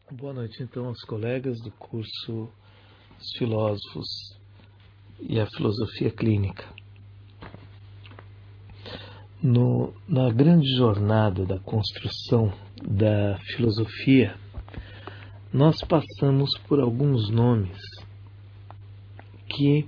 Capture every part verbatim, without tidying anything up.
Boa noite, então, aos colegas do curso Os Filósofos e a Filosofia Clínica. No, na grande jornada da construção da filosofia, nós passamos por alguns nomes que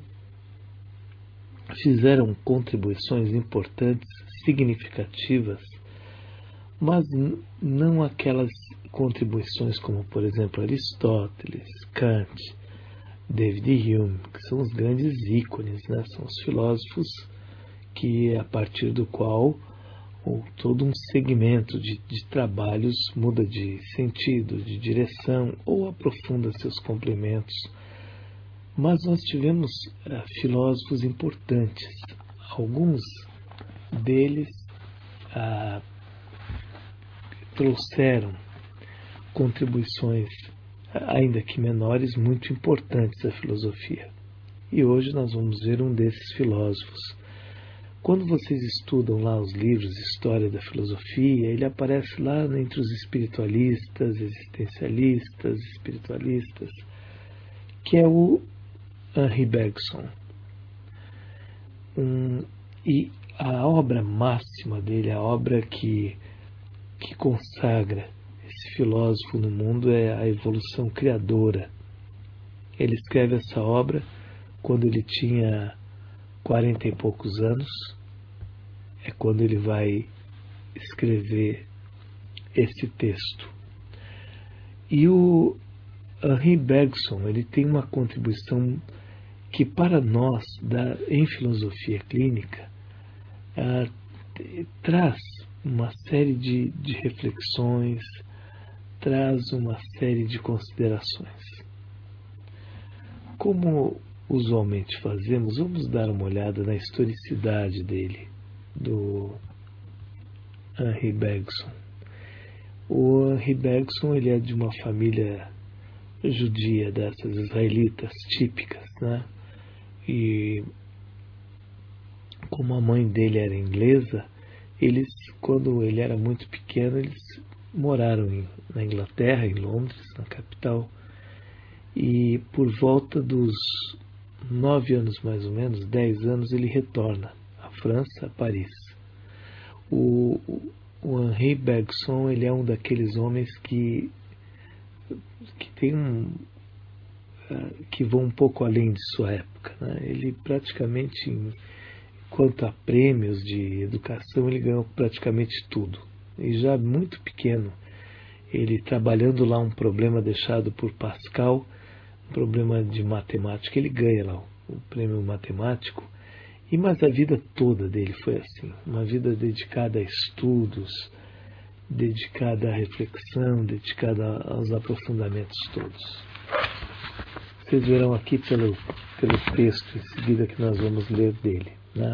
fizeram contribuições importantes, significativas, mas não aquelas contribuições como, por exemplo, Aristóteles, Kant, David Hume, que são os grandes ícones, né? São os filósofos que, a partir do qual ou todo um segmento de, de trabalhos muda de sentido, de direção ou aprofunda seus complementos. Mas nós tivemos uh, filósofos importantes. Alguns deles uh, trouxeram contribuições, ainda que menores, muito importantes à filosofia. E hoje nós vamos ver um desses filósofos. Quando vocês estudam lá os livros de história da filosofia, ele aparece lá entre os espiritualistas, existencialistas, espiritualistas, que é o Henri Bergson. Um, e a obra máxima dele, a obra que, que consagra esse filósofo no mundo é A Evolução Criadora. Ele escreve essa obra quando ele tinha quarenta e poucos anos, é quando ele vai escrever esse texto. E o Henri Bergson, ele tem uma contribuição que para nós, da, em filosofia clínica, ah, traz uma série de, de reflexões, traz uma série de considerações. Como usualmente fazemos, vamos dar uma olhada na historicidade dele, do Henri Bergson. O Henri Bergson, ele é de uma família judia, dessas israelitas típicas, né? E como a mãe dele era inglesa, eles, quando ele era muito pequeno, eles moraram em, na Inglaterra, em Londres, na capital, e por volta dos nove anos mais ou menos, dez anos, ele retorna à França, a Paris. O, o Henri Bergson, ele é um daqueles homens que, que tem um que vão um pouco além de sua época, né? Ele praticamente, quanto a prêmios de educação, ele ganhou praticamente tudo. E já muito pequeno, ele trabalhando lá um problema deixado por Pascal, um problema de matemática, ele ganha lá o prêmio matemático. E mas a vida toda dele foi assim, uma vida dedicada a estudos, dedicada à reflexão, dedicada aos aprofundamentos todos. Vocês verão aqui pelo, pelo texto em seguida que nós vamos ler dele, né?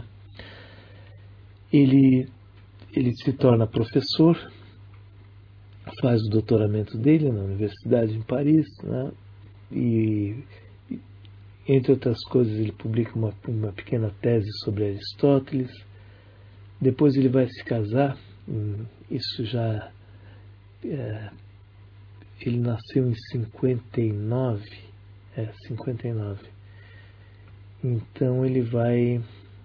Ele, ele se torna professor, faz o doutoramento dele na universidade em Paris, né? E, entre outras coisas, ele publica uma, uma pequena tese sobre Aristóteles. Depois ele vai se casar, isso já... É, ele nasceu em cinquenta e nove, é, cinquenta e nove. Então ele vai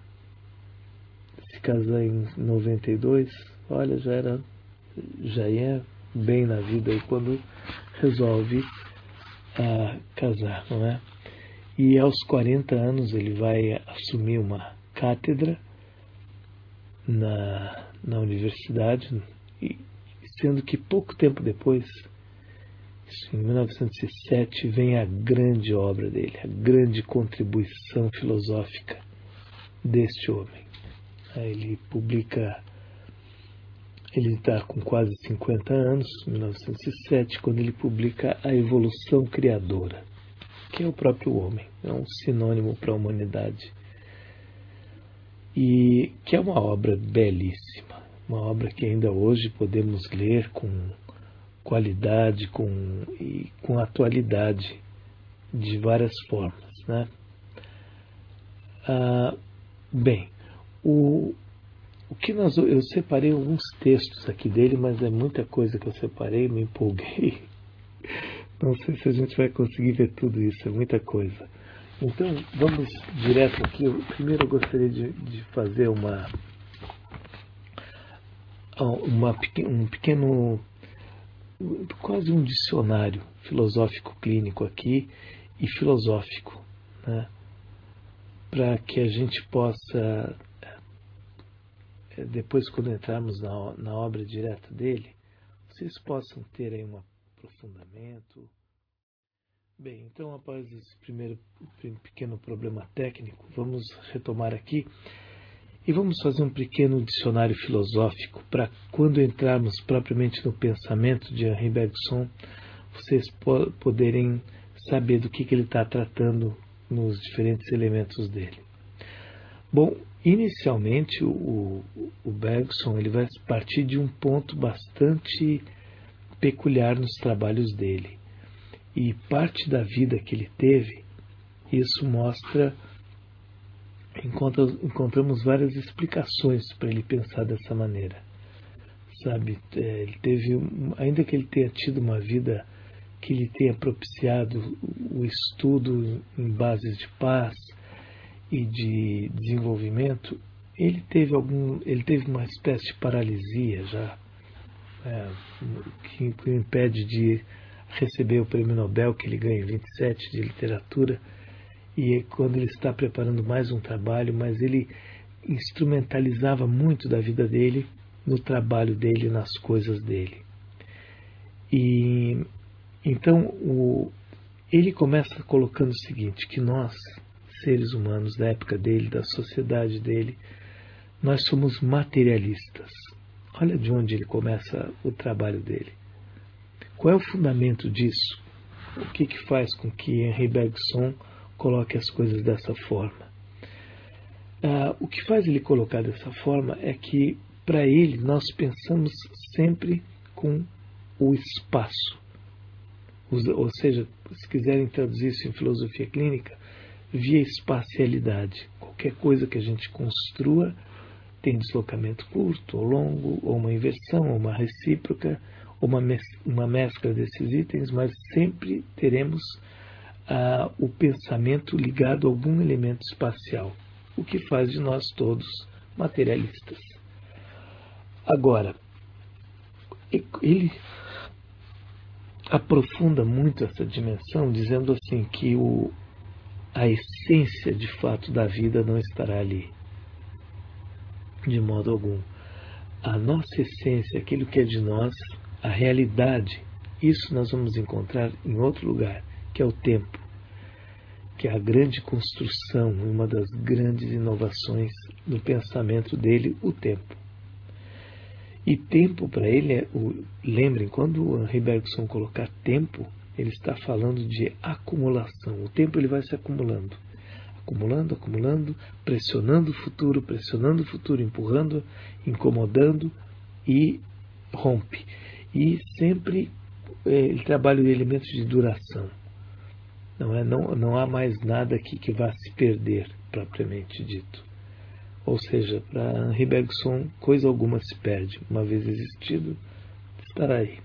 se casar em noventa e dois. Olha, já era, já ia bem na vida aí quando resolve ah, casar, não é? E aos quarenta anos ele vai assumir uma cátedra na, na universidade, e, sendo que pouco tempo depois, em mil novecentos e sete, vem a grande obra dele, a grande contribuição filosófica deste homem. Ele publica, ele está com quase cinquenta anos, em mil novecentos e sete, quando ele publica A Evolução Criadora, que é o próprio homem, é um sinônimo para a humanidade, e que é uma obra belíssima, uma obra que ainda hoje podemos ler com qualidade, com, e com atualidade de várias formas, né? Ah, bem, o, o que nós, eu separei alguns textos aqui dele, mas é muita coisa que eu separei, me empolguei Não sei se a gente vai conseguir ver tudo isso, é muita coisa. Então, vamos direto aqui. Eu, primeiro eu gostaria de, de fazer uma, uma, um pequeno, quase um dicionário filosófico clínico aqui e filosófico, né? Para que a gente possa, depois quando entrarmos na, na obra direta dele, vocês possam ter aí um aprofundamento. Bem, então após esse primeiro pequeno problema técnico, vamos retomar aqui e vamos fazer um pequeno dicionário filosófico para quando entrarmos propriamente no pensamento de Henri Bergson, vocês po poderem saber do que, que ele está tratando nos diferentes elementos dele. Bom, inicialmente o, o Bergson ele vai partir de um ponto bastante peculiar nos trabalhos dele. E parte da vida que ele teve, isso mostra, encontra, encontramos várias explicações para ele pensar dessa maneira. Sabe, ele teve, ainda que ele tenha tido uma vida que lhe tenha propiciado o estudo em bases de paz e de desenvolvimento, ele teve algum, ele teve uma espécie de paralisia já, é, que, que o impede de receber o prêmio Nobel que ele ganha em vinte e sete de literatura, e quando ele está preparando mais um trabalho, mas ele instrumentalizava muito da vida dele no trabalho dele, nas coisas dele. E então o, ele começa colocando o seguinte, que nós, seres humanos da época dele, da sociedade dele, nós somos materialistas. Olha de onde ele começa o trabalho dele. Qual é o fundamento disso? O que, que faz com que Henri Bergson coloque as coisas dessa forma? Ah, o que faz ele colocar dessa forma é que, para ele, nós pensamos sempre com o espaço. Ou seja, se quiserem traduzir isso em filosofia clínica, via espacialidade. Qualquer coisa que a gente construa tem deslocamento curto ou longo, ou uma inversão, ou uma recíproca, uma, uma mescla desses itens, mas sempre teremos ah, o pensamento ligado a algum elemento espacial, o que faz de nós todos materialistas. Agora, ele aprofunda muito essa dimensão, dizendo assim que o, a essência de fato da vida não estará ali, de modo algum. A nossa essência, aquilo que é de nós, a realidade, isso nós vamos encontrar em outro lugar, que é o tempo, que é a grande construção, uma das grandes inovações no pensamento dele, o tempo. E tempo para ele, é o, lembrem, quando o Henri Bergson colocar tempo, ele está falando de acumulação. O tempo ele vai se acumulando, acumulando, acumulando, pressionando o futuro, pressionando o futuro, empurrando, incomodando e rompe. E sempre ele trabalha em elementos de duração. Não, é, não, não há mais nada aqui que vá se perder, propriamente dito. Ou seja, para Henri Bergson, coisa alguma se perde. Uma vez existido, estará aí.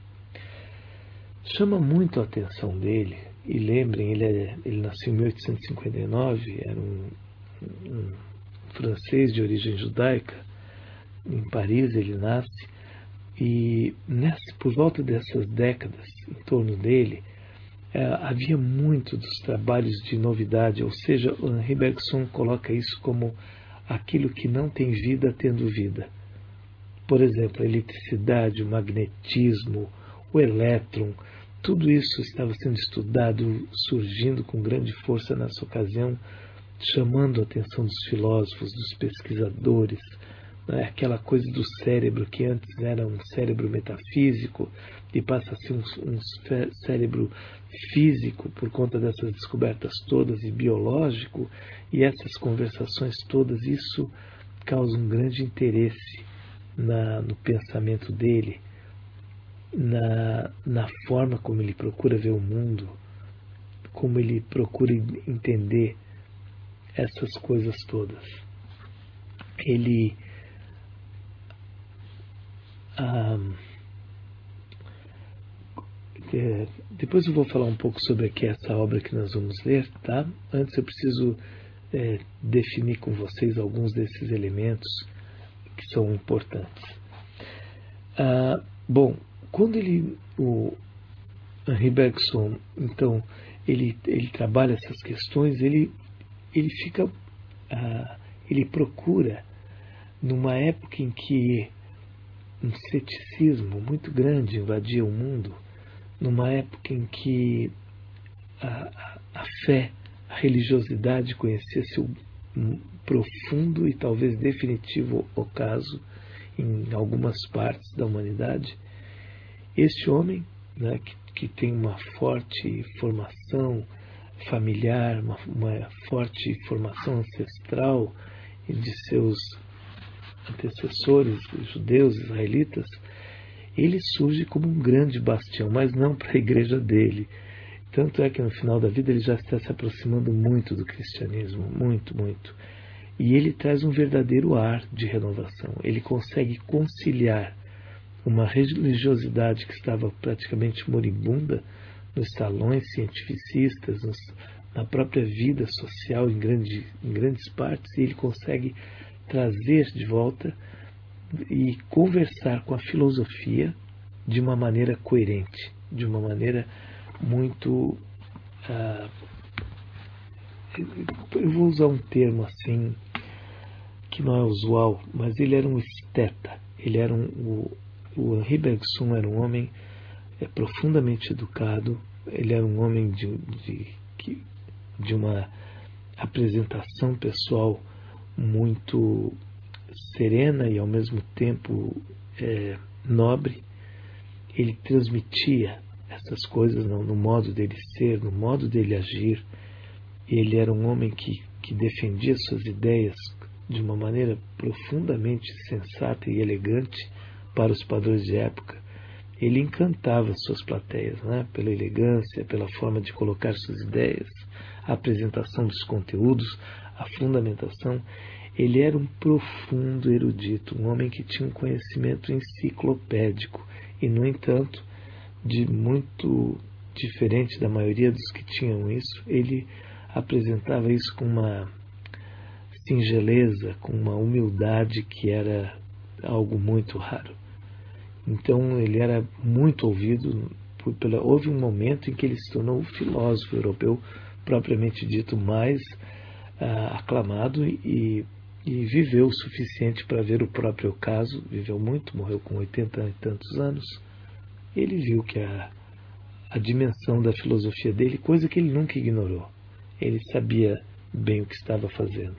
Chama muito a atenção dele, e lembrem, ele, é, ele nasceu em mil oitocentos e cinquenta e nove, era um, um francês de origem judaica, em Paris ele nasce, e nessa, por volta dessas décadas, em torno dele, é, havia muito dos trabalhos de novidade, ou seja, o Henri Bergson coloca isso como aquilo que não tem vida tendo vida. Por exemplo, a eletricidade, o magnetismo, o elétron, tudo isso estava sendo estudado, surgindo com grande força nessa ocasião, chamando a atenção dos filósofos, dos pesquisadores, né? Aquela coisa do cérebro que antes era um cérebro metafísico e passa a ser um, um cérebro físico por conta dessas descobertas todas e biológico, e essas conversações todas, isso causa um grande interesse na, no pensamento dele, na, na forma como ele procura ver o mundo, como ele procura entender essas coisas todas. Ele ah, é, depois eu vou falar um pouco sobre aqui essa obra que nós vamos ler, tá? Antes eu preciso é, definir com vocês alguns desses elementos que são importantes. Ah, bom, quando ele, o Henri Bergson, então, ele, ele trabalha essas questões, ele, ele fica, ah, ele procura, numa época em que um ceticismo muito grande invadia o mundo, numa época em que a, a, a fé, a religiosidade conhecia seu profundo e talvez definitivo ocaso em algumas partes da humanidade, este homem, né, que, que tem uma forte formação familiar, uma, uma forte formação ancestral de seus antecessores judeus, israelitas, ele surge como um grande bastião, mas não para a igreja dele. Tanto é que no final da vida ele já está se aproximando muito do cristianismo, muito, muito. E ele traz um verdadeiro ar de renovação. Ele consegue conciliar uma religiosidade que estava praticamente moribunda nos salões cientificistas, nos, na própria vida social em, grande, em grandes partes, e ele consegue trazer de volta e conversar com a filosofia de uma maneira coerente, de uma maneira muito... Uh, eu vou usar um termo assim, que não é usual, mas ele era um esteta. Ele era um, o, o Henri Bergson era um homem é, profundamente educado, ele era um homem de, de, de uma apresentação pessoal muito serena e ao mesmo tempo é, nobre. Ele transmitia essas coisas no, no modo dele ser, no modo dele agir. Ele era um homem que, que defendia suas ideias de uma maneira profundamente sensata e elegante para os padrões de época. Ele encantava suas plateias, né? Pela elegância, pela forma de colocar suas ideias, a apresentação dos conteúdos, a fundamentação. Ele era um profundo erudito, um homem que tinha um conhecimento enciclopédico e, no entanto, de muito diferente da maioria dos que tinham isso, ele apresentava isso com uma singeleza, com uma humildade que era algo muito raro. Então ele era muito ouvido. Por, pela, houve um momento em que ele se tornou o filósofo europeu propriamente dito mais ah, aclamado e, e viveu o suficiente para ver o próprio caso. Viveu muito, morreu com oitenta e tantos anos. Ele viu que a, a dimensão da filosofia dele, coisa que ele nunca ignorou. Ele sabia bem o que estava fazendo.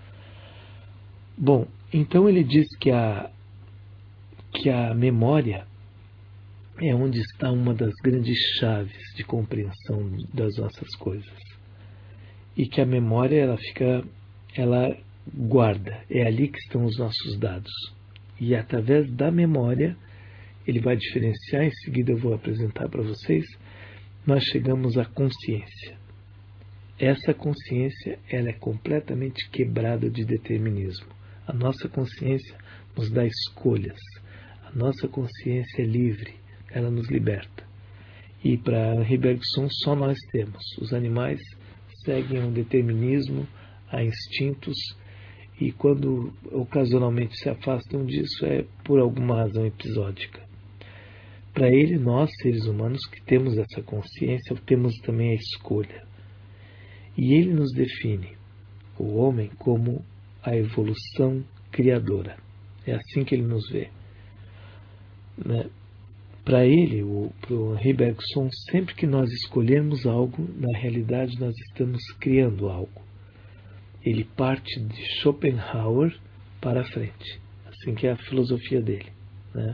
Bom, então ele diz que a, que a memória é onde está uma das grandes chaves de compreensão das nossas coisas. E que a memória, ela fica, ela guarda, é ali que estão os nossos dados. E através da memória, ele vai diferenciar, em seguida eu vou apresentar para vocês, nós chegamos à consciência. Essa consciência, ela é completamente quebrada de determinismo. A nossa consciência nos dá escolhas. A nossa consciência é livre, ela nos liberta. E para Henri Bergson só nós temos. Os animais seguem um determinismo, há instintos, e quando ocasionalmente se afastam disso é por alguma razão episódica. Para ele, nós, seres humanos, que temos essa consciência, temos também a escolha. E ele nos define, o homem, como a evolução criadora. É assim que ele nos vê. Né? Para ele, para o Henri Bergson, sempre que nós escolhemos algo, na realidade nós estamos criando algo. Ele parte de Schopenhauer para frente. Assim que é a filosofia dele. Né?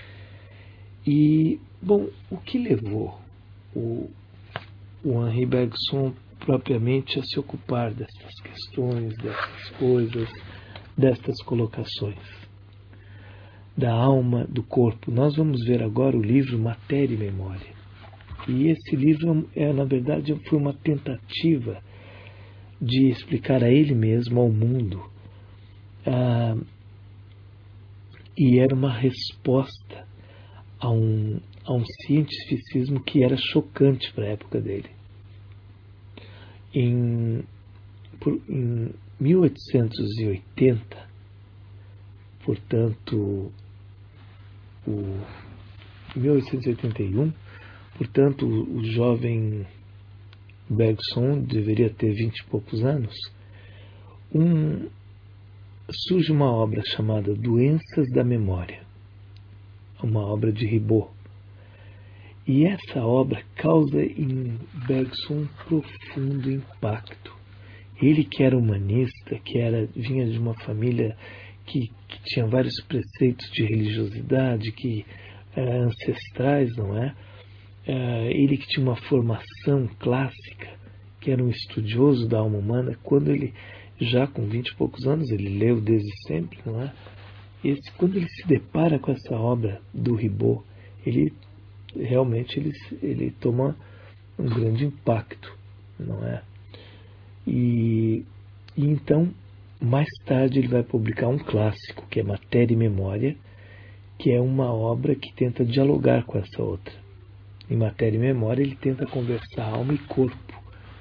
E, bom, o que levou o, o Henri Bergson propriamente a se ocupar destas questões, dessas coisas, destas colocações da alma, do corpo? Nós vamos ver agora o livro Matéria e Memória. E esse livro, é, na verdade, foi uma tentativa de explicar a ele mesmo, ao mundo, ah, e era uma resposta a um, a um cientificismo que era chocante para a época dele. Em, por, em mil oitocentos e oitenta, portanto, o, em mil oitocentos e oitenta e um, portanto, o, o jovem Bergson deveria ter vinte e poucos anos, um, surge uma obra chamada Doenças da Memória, uma obra de Ribot. E essa obra causa em Bergson um profundo impacto. Ele que era humanista, que era, vinha de uma família que, que tinha vários preceitos de religiosidade, que uh, ancestrais, não é? Uh, ele que tinha uma formação clássica, que era um estudioso da alma humana, quando ele, já com vinte e poucos anos, ele leu desde sempre, não é? Esse, quando ele se depara com essa obra do Ribot, ele realmente ele, ele toma um grande impacto, não é? E, e então, mais tarde, ele vai publicar um clássico, que é Matéria e Memória, que é uma obra que tenta dialogar com essa outra. Em Matéria e Memória, ele tenta conversar alma e corpo.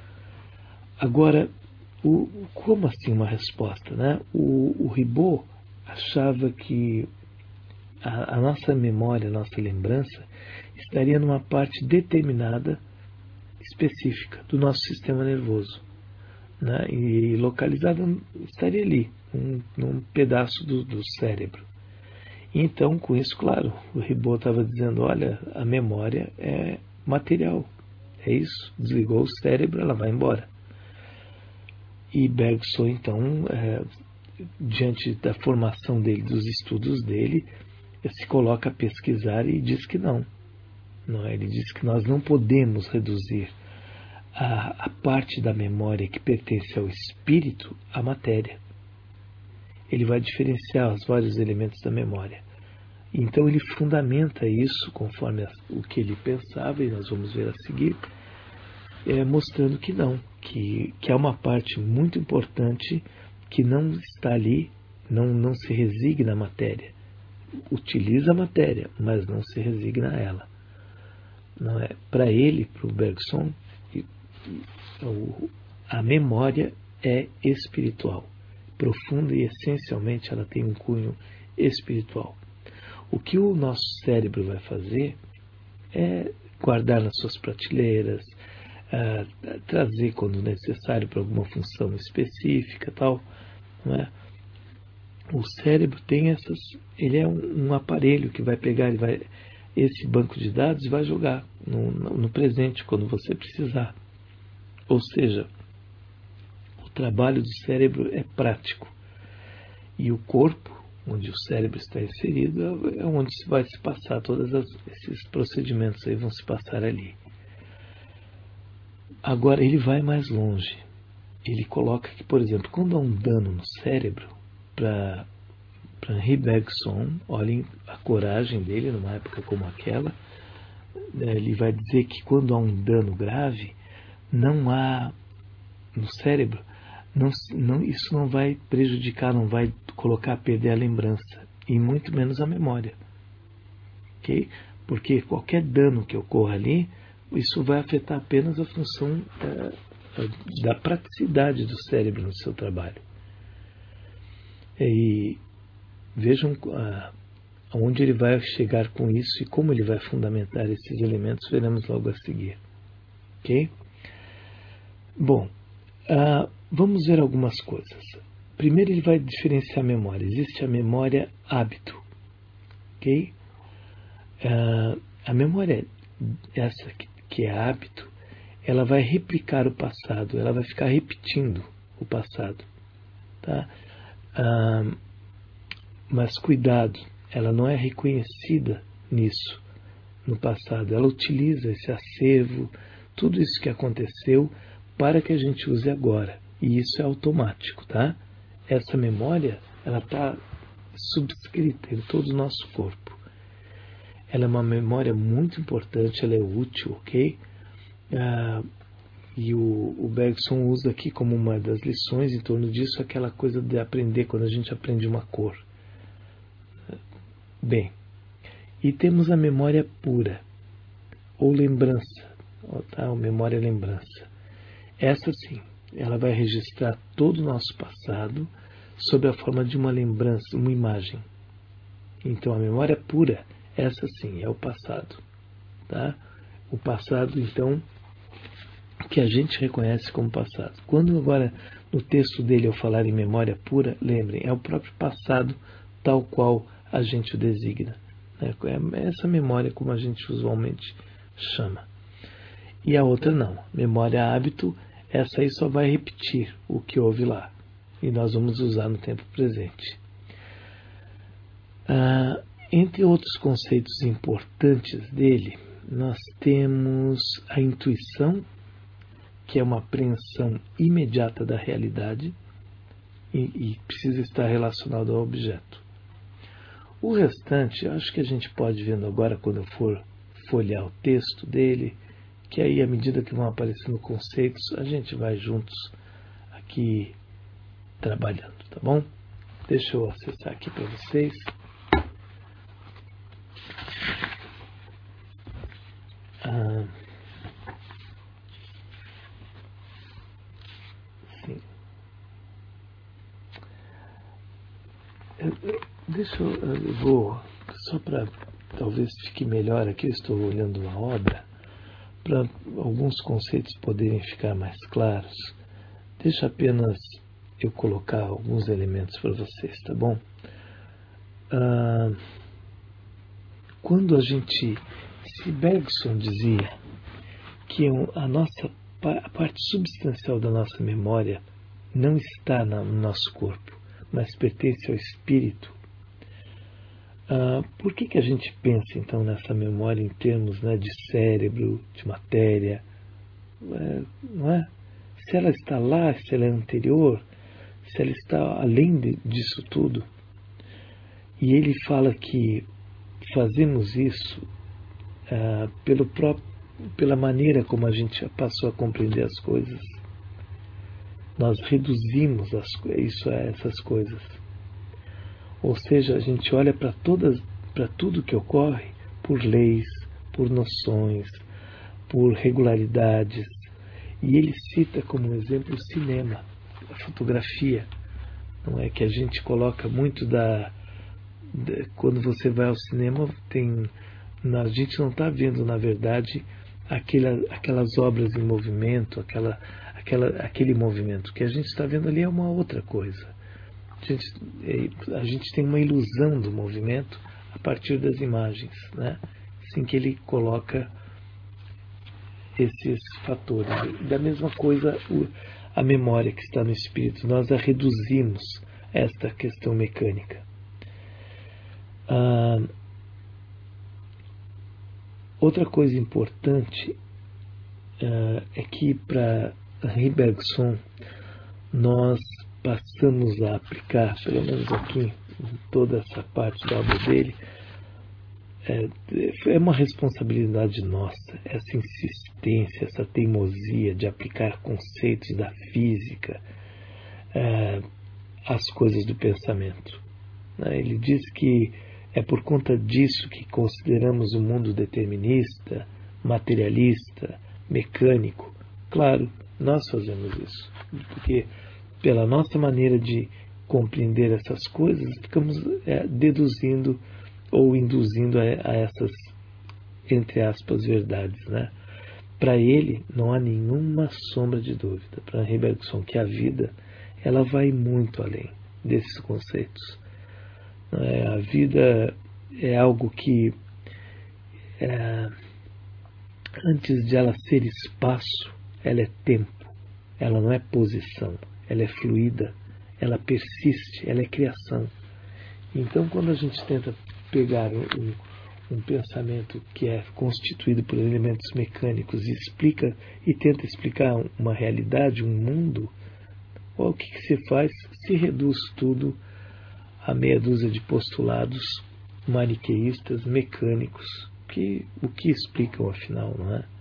Agora, o, como assim uma resposta, né? O, o Ribot achava que a, a nossa memória, a nossa lembrança, estaria numa parte determinada, específica, do nosso sistema nervoso, né? E localizada estaria ali, um, num pedaço do, do cérebro. Então, com isso, claro, o Ribot estava dizendo, olha, a memória é material, é isso, desligou o cérebro, ela vai embora. E Bergson, então, é, diante da formação dele, dos estudos dele, se coloca a pesquisar e diz que não. Não é? Ele diz que nós não podemos reduzir a, a parte da memória que pertence ao espírito à matéria. Ele vai diferenciar os vários elementos da memória. Então ele fundamenta isso conforme a, o que ele pensava, e nós vamos ver a seguir, é, mostrando que não, que, que há uma parte muito importante que não está ali, não, não se resigna à matéria. Utiliza a matéria, mas não se resigna a ela. Não é? Para ele, para o Bergson, a memória é espiritual, profunda e essencialmente ela tem um cunho espiritual. O que o nosso cérebro vai fazer é guardar nas suas prateleiras, uh, trazer quando necessário para alguma função específica, tal, não é? O cérebro tem essas, ele é um, um aparelho que vai pegar, ele vai esse banco de dados e vai jogar no, no presente, quando você precisar. Ou seja, o trabalho do cérebro é prático. E o corpo, onde o cérebro está inserido, é onde vai se passar, todos as, esses procedimentos aí vão se passar ali. Agora, ele vai mais longe. Ele coloca que, por exemplo, quando há um dano no cérebro, para Para Henri Bergson, olhem a coragem dele numa época como aquela, ele vai dizer que quando há um dano grave, não há no cérebro, não, não, isso não vai prejudicar, não vai colocar a perder a lembrança, e muito menos a memória. Okay? Porque qualquer dano que ocorra ali, isso vai afetar apenas a função é, da praticidade do cérebro no seu trabalho. E vejam aonde ele vai chegar com isso e como ele vai fundamentar esses elementos, veremos logo a seguir. Ok? Bom, uh, vamos ver algumas coisas. Primeiro ele vai diferenciar a memória. Existe a memória hábito. Ok? Uh, a memória, essa que, que é hábito, ela vai replicar o passado, ela vai ficar repetindo o passado. Tá? Uh, Mas cuidado, ela não é reconhecida nisso, no passado. Ela utiliza esse acervo, tudo isso que aconteceu, para que a gente use agora. E isso é automático, tá? Essa memória, ela está subscrita em todo o nosso corpo. Ela é uma memória muito importante, ela é útil, ok? Ah, e o, o Bergson usa aqui como uma das lições em torno disso, aquela coisa de aprender, quando a gente aprende uma cor. Bem, e temos a memória pura. ou lembrança, tá? Ou memória-lembrança. Essa sim, ela vai registrar todo o nosso passado sob a forma de uma lembrança, uma imagem. Então a memória pura, essa sim, é o passado. Tá? O passado, então, que a gente reconhece como passado. Quando agora no texto dele eu falar em memória pura, lembrem, é o próprio passado tal qual a gente o designa. Né? É essa memória como a gente usualmente chama. E a outra não. Memória hábito, essa aí só vai repetir o que houve lá. E nós vamos usar no tempo presente. Ah, entre outros conceitos importantes dele, nós temos a intuição, que é uma apreensão imediata da realidade e, e precisa estar relacionado ao objeto. O restante, acho que a gente pode vendo agora quando eu for folhear o texto dele, que aí à medida que vão aparecendo conceitos, a gente vai juntos aqui trabalhando, tá bom? Deixa eu acessar aqui para vocês. Ah, sim. Eu, eu, deixa eu, eu vou, só para talvez fique melhor aqui, eu estou olhando uma obra, para alguns conceitos poderem ficar mais claros. Deixa apenas eu colocar alguns elementos para vocês, tá bom? Ah, quando a gente, se Bergson dizia que a nossa a parte substancial da nossa memória não está no nosso corpo, mas pertence ao espírito. Ah, por que que a gente pensa então nessa memória em termos, né, de cérebro, de matéria, é, não é? Se ela está lá, se ela é anterior, se ela está além de, disso tudo. E ele fala que fazemos isso ah, pelo próprio, pela maneira como a gente passou a compreender as coisas. Nós reduzimos as, isso a essas coisas. Ou seja, a gente olha para todas, para tudo que ocorre por leis, por noções, por regularidades. E ele cita como exemplo o cinema, a fotografia. Não é que a gente coloca muito da, da quando você vai ao cinema, tem, a gente não está vendo na verdade aquela, aquelas obras em movimento, aquela, aquela, aquele movimento. O que a gente está vendo ali é uma outra coisa. A gente, a gente tem uma ilusão do movimento a partir das imagens, né? Assim que ele coloca esses fatores. Da mesma coisa, a memória que está no espírito, nós a reduzimos a esta questão mecânica. Ah, outra coisa importante ah, é que para Henri Bergson nós passamos a aplicar, pelo menos aqui, em toda essa parte da obra dele, é, é uma responsabilidade nossa, essa insistência, essa teimosia de aplicar conceitos da física é, às coisas do pensamento. Ele diz que é por conta disso que consideramos o mundo determinista, materialista, mecânico. Claro, nós fazemos isso, porque pela nossa maneira de compreender essas coisas, ficamos é, deduzindo ou induzindo a, a essas, entre aspas, verdades. Né? Para ele, não há nenhuma sombra de dúvida, para Henri Bergson, que a vida ela vai muito além desses conceitos. É, a vida é algo que, é, antes de ela ser espaço, ela é tempo, ela não é posição. Ela é fluida, ela persiste, ela é criação. Então, quando a gente tenta pegar um, um pensamento que é constituído por elementos mecânicos e explica e tenta explicar uma realidade, um mundo, o que, que se faz? Se reduz tudo a meia dúzia de postulados maniqueístas, mecânicos, que o que explicam afinal, não é?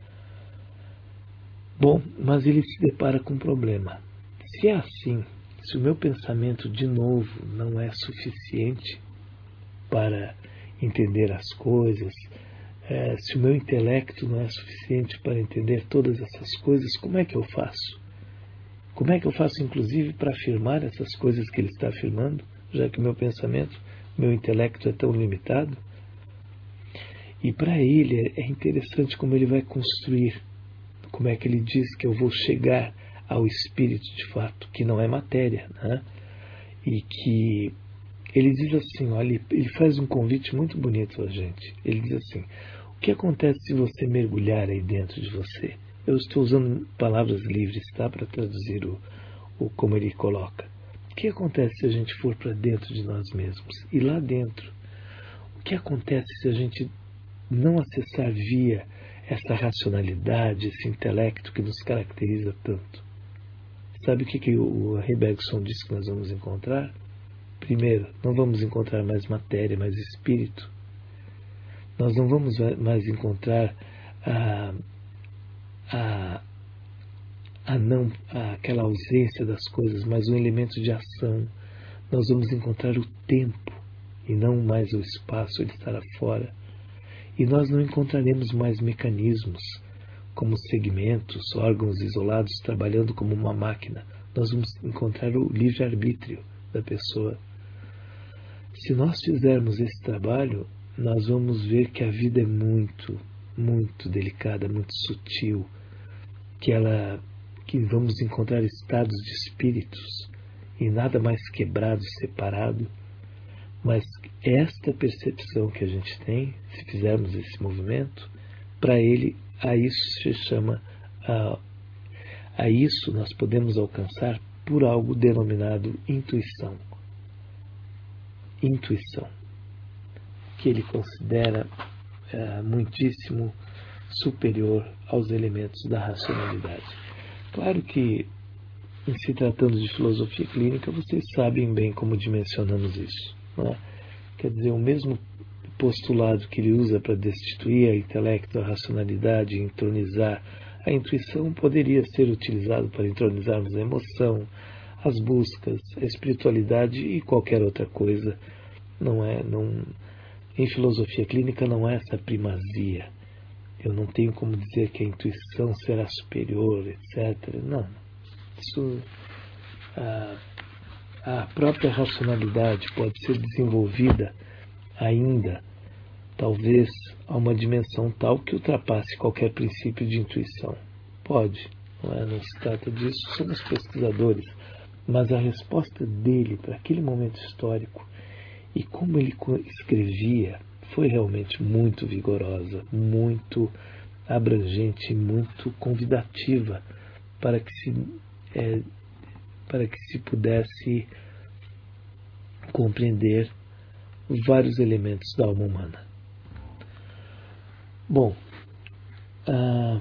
Bom, mas ele se depara com um problema. Se é assim, se o meu pensamento, de novo, não é suficiente para entender as coisas, é, se o meu intelecto não é suficiente para entender todas essas coisas, como é que eu faço? Como é que eu faço, inclusive, para afirmar essas coisas que ele está afirmando, já que o meu pensamento, meu intelecto é tão limitado? E para ele é interessante como ele vai construir, como é que ele diz que eu vou chegar ao espírito de fato, que não é matéria, né? E que ele diz assim, olha, ele faz um convite muito bonito a gente. Ele diz assim, o que acontece se você mergulhar aí dentro de você? Eu estou usando palavras livres, tá, para traduzir o, o como ele coloca. O que acontece se a gente for para dentro de nós mesmos? E lá dentro, o que acontece se a gente não acessar via essa racionalidade, esse intelecto que nos caracteriza tanto? Sabe o que, que o Ray Bergson disse que nós vamos encontrar? Primeiro, não vamos encontrar mais matéria, mais espírito. Nós não vamos mais encontrar a, a, a não, a, aquela ausência das coisas, mas um elemento de ação. Nós vamos encontrar o tempo e não mais o espaço, ele estará fora. E nós não encontraremos mais mecanismos como segmentos, órgãos isolados trabalhando como uma máquina. Nós vamos encontrar o livre-arbítrio da pessoa. Se nós fizermos esse trabalho, nós vamos ver que a vida é muito, muito delicada, muito sutil, que ela, que vamos encontrar estados de espíritos e nada mais quebrado, separado. Mas esta percepção que a gente tem, se fizermos esse movimento, para ele, a isso se chama, a, a isso nós podemos alcançar por algo denominado intuição. Intuição, que ele considera é, muitíssimo superior aos elementos da racionalidade. Claro que, em se tratando de filosofia clínica, vocês sabem bem como dimensionamos isso, não é? Quer dizer, o mesmo postulado que ele usa para destituir a intelecto, a racionalidade e entronizar a intuição poderia ser utilizado para entronizarmos a emoção, as buscas, a espiritualidade e qualquer outra coisa. Não é, não, em filosofia clínica não é essa primazia. Eu não tenho como dizer que a intuição será superior, etcétera. Não. Isso, a, a própria racionalidade pode ser desenvolvida ainda, talvez a uma dimensão tal que ultrapasse qualquer princípio de intuição. Pode, não, é? Não se trata disso, somos pesquisadores. Mas a resposta dele para aquele momento histórico e como ele escrevia foi realmente muito vigorosa, muito abrangente, muito convidativa para que se, é, para que se pudesse compreender vários elementos da alma humana. Bom, ah,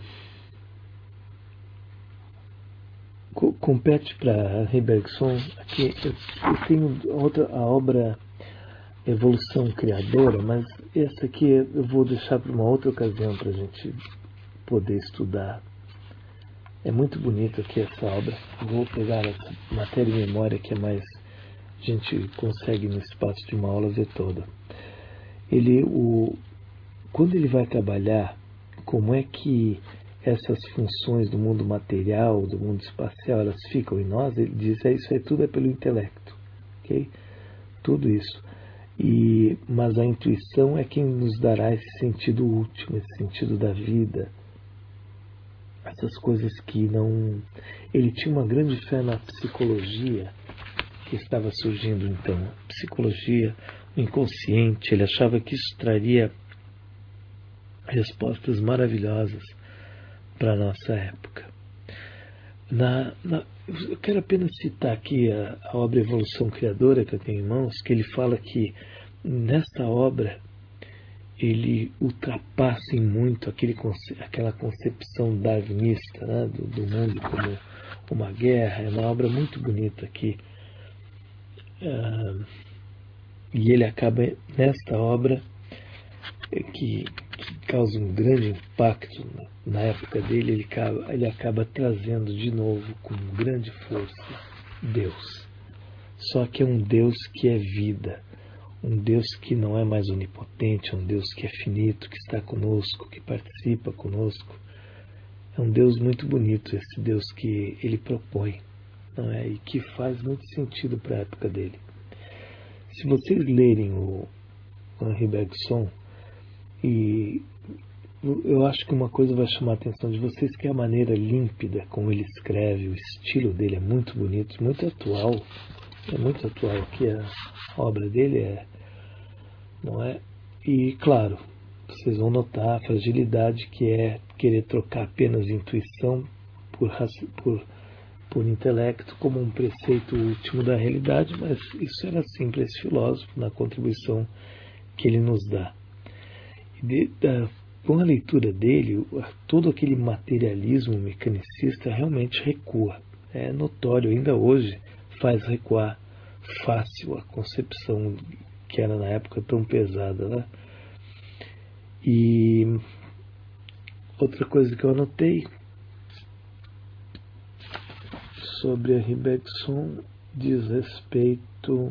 compete para Ray Bergson aqui. Eu, eu tenho outra a obra Evolução Criadora, mas essa aqui eu vou deixar para uma outra ocasião para a gente poder estudar. É muito bonita aqui essa obra. Vou pegar essa matéria e memória que é mais a gente consegue no espaço de uma aula ver toda. Ele, o, quando ele vai trabalhar como é que essas funções do mundo material, do mundo espacial, elas ficam em nós, ele diz que isso é tudo é pelo intelecto, ok? Tudo isso. E, mas a intuição é quem nos dará esse sentido último, esse sentido da vida, essas coisas que não... Ele tinha uma grande fé na psicologia que estava surgindo então, psicologia, o inconsciente. Ele achava que isso traria respostas maravilhosas para a nossa época. Na, na, eu quero apenas citar aqui a, a obra Evolução Criadora que eu tenho em mãos, que ele fala que nesta obra ele ultrapassa em muito aquele, aquela concepção darwinista, né, do, do mundo como uma guerra. É uma obra muito bonita aqui. Uh, e ele acaba nesta obra que, que causa um grande impacto na época dele, ele acaba, ele acaba trazendo de novo com grande força Deus. Só que é um Deus que é vida, um Deus que não é mais onipotente, é um Deus que é finito, que está conosco, que participa conosco. É um Deus muito bonito, esse Deus que ele propõe, não é? E que faz muito sentido para a época dele. Se vocês lerem o Henri Bergson, e eu acho que uma coisa vai chamar a atenção de vocês, que é a maneira límpida como ele escreve, o estilo dele é muito bonito, muito atual, é muito atual, que a obra dele é, não é? E claro, vocês vão notar a fragilidade que é querer trocar apenas intuição por, por, por intelecto como um preceito último da realidade, mas isso era assim para esse filósofo na contribuição que ele nos dá. E de, da, com a leitura dele, todo aquele materialismo mecanicista realmente recua. É notório, ainda hoje faz recuar fácil a concepção que era na época tão pesada, né? E outra coisa que eu anotei sobre a Henri Bergson diz respeito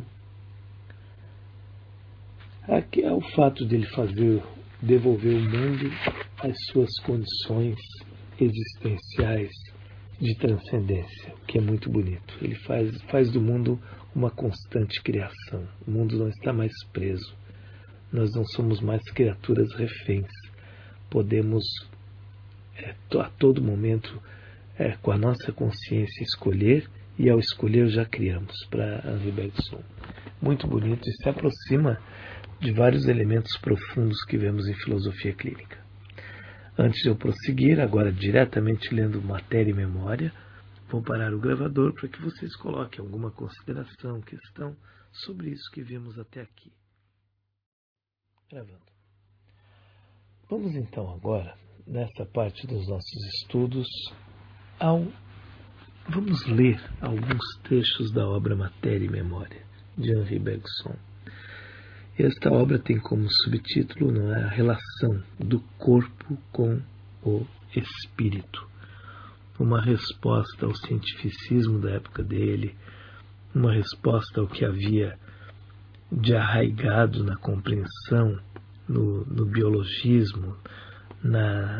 ao fato de ele fazer, devolver o mundo às suas condições existenciais de transcendência, o que é muito bonito. Ele faz, faz do mundo uma constante criação. O mundo não está mais preso. Nós não somos mais criaturas reféns. Podemos, é, a todo momento, é, com a nossa consciência, escolher, e ao escolher já criamos, para Henri Bergson. Muito bonito e se aproxima de vários elementos profundos que vemos em filosofia clínica. Antes de eu prosseguir, agora diretamente lendo Matéria e Memória, vou parar o gravador para que vocês coloquem alguma consideração, questão sobre isso que vimos até aqui. Gravando. Vamos então agora, nessa parte dos nossos estudos, ao... vamos ler alguns trechos da obra Matéria e Memória, de Henri Bergson. Esta obra tem como subtítulo, não é, a relação do corpo com o espírito. Uma resposta ao cientificismo da época dele, uma resposta ao que havia de arraigado na compreensão, no, no biologismo, na,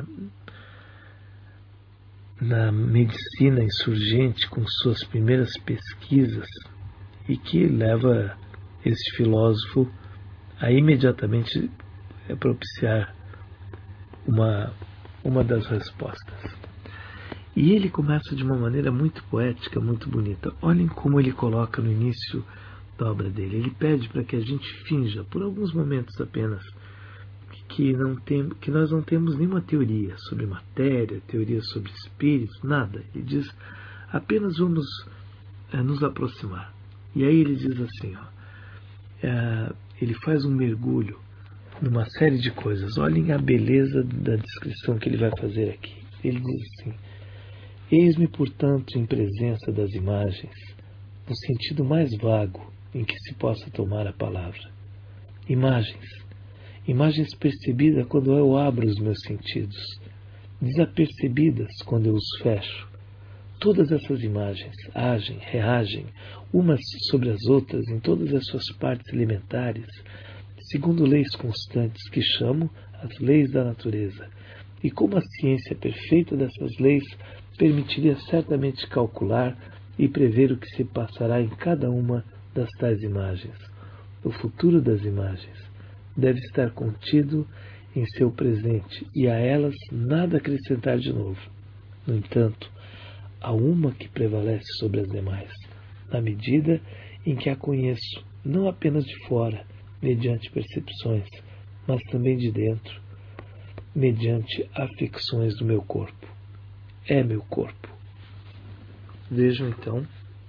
na medicina insurgente com suas primeiras pesquisas, e que leva este filósofo a imediatamente propiciar uma, uma das respostas. E ele começa de uma maneira muito poética, muito bonita. Olhem como ele coloca no início da obra dele. Ele pede para que a gente finja, por alguns momentos apenas, que, não tem, que nós não temos nenhuma teoria sobre matéria, teoria sobre espíritos, nada. Ele diz, apenas vamos é, nos aproximar. E aí ele diz assim, ó, é, ele faz um mergulho numa série de coisas. Olhem a beleza da descrição que ele vai fazer aqui. Ele diz assim, eis-me, portanto, em presença das imagens, no sentido mais vago em que se possa tomar a palavra. Imagens. Imagens percebidas quando eu abro os meus sentidos, desapercebidas quando eu os fecho. Todas essas imagens agem, reagem, umas sobre as outras em todas as suas partes elementares, segundo leis constantes que chamo as leis da natureza. E como a ciência perfeita dessas leis permitiria certamente calcular e prever o que se passará em cada uma das tais imagens. O futuro das imagens deve estar contido em seu presente e a elas nada acrescentar de novo. No entanto, há uma que prevalece sobre as demais, na medida em que a conheço, não apenas de fora, mediante percepções, mas também de dentro, mediante afecções do meu corpo. É meu corpo. Vejam então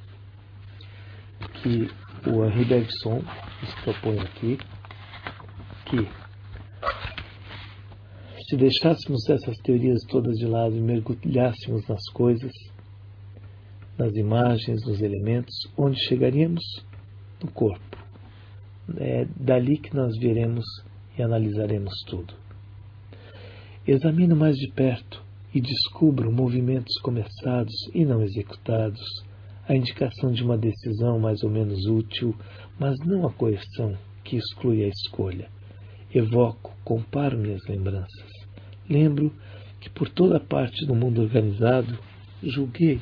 que o Henri Bergson nos propõe aqui que, se deixássemos essas teorias todas de lado e mergulhássemos nas coisas, nas imagens, nos elementos, onde chegaríamos? No corpo. É dali que nós veremos e analisaremos tudo. Examino mais de perto e descubro movimentos começados e não executados, a indicação de uma decisão mais ou menos útil, mas não a coerção que exclui a escolha. Evoco, comparo minhas lembranças. Lembro que por toda parte do mundo organizado, julguei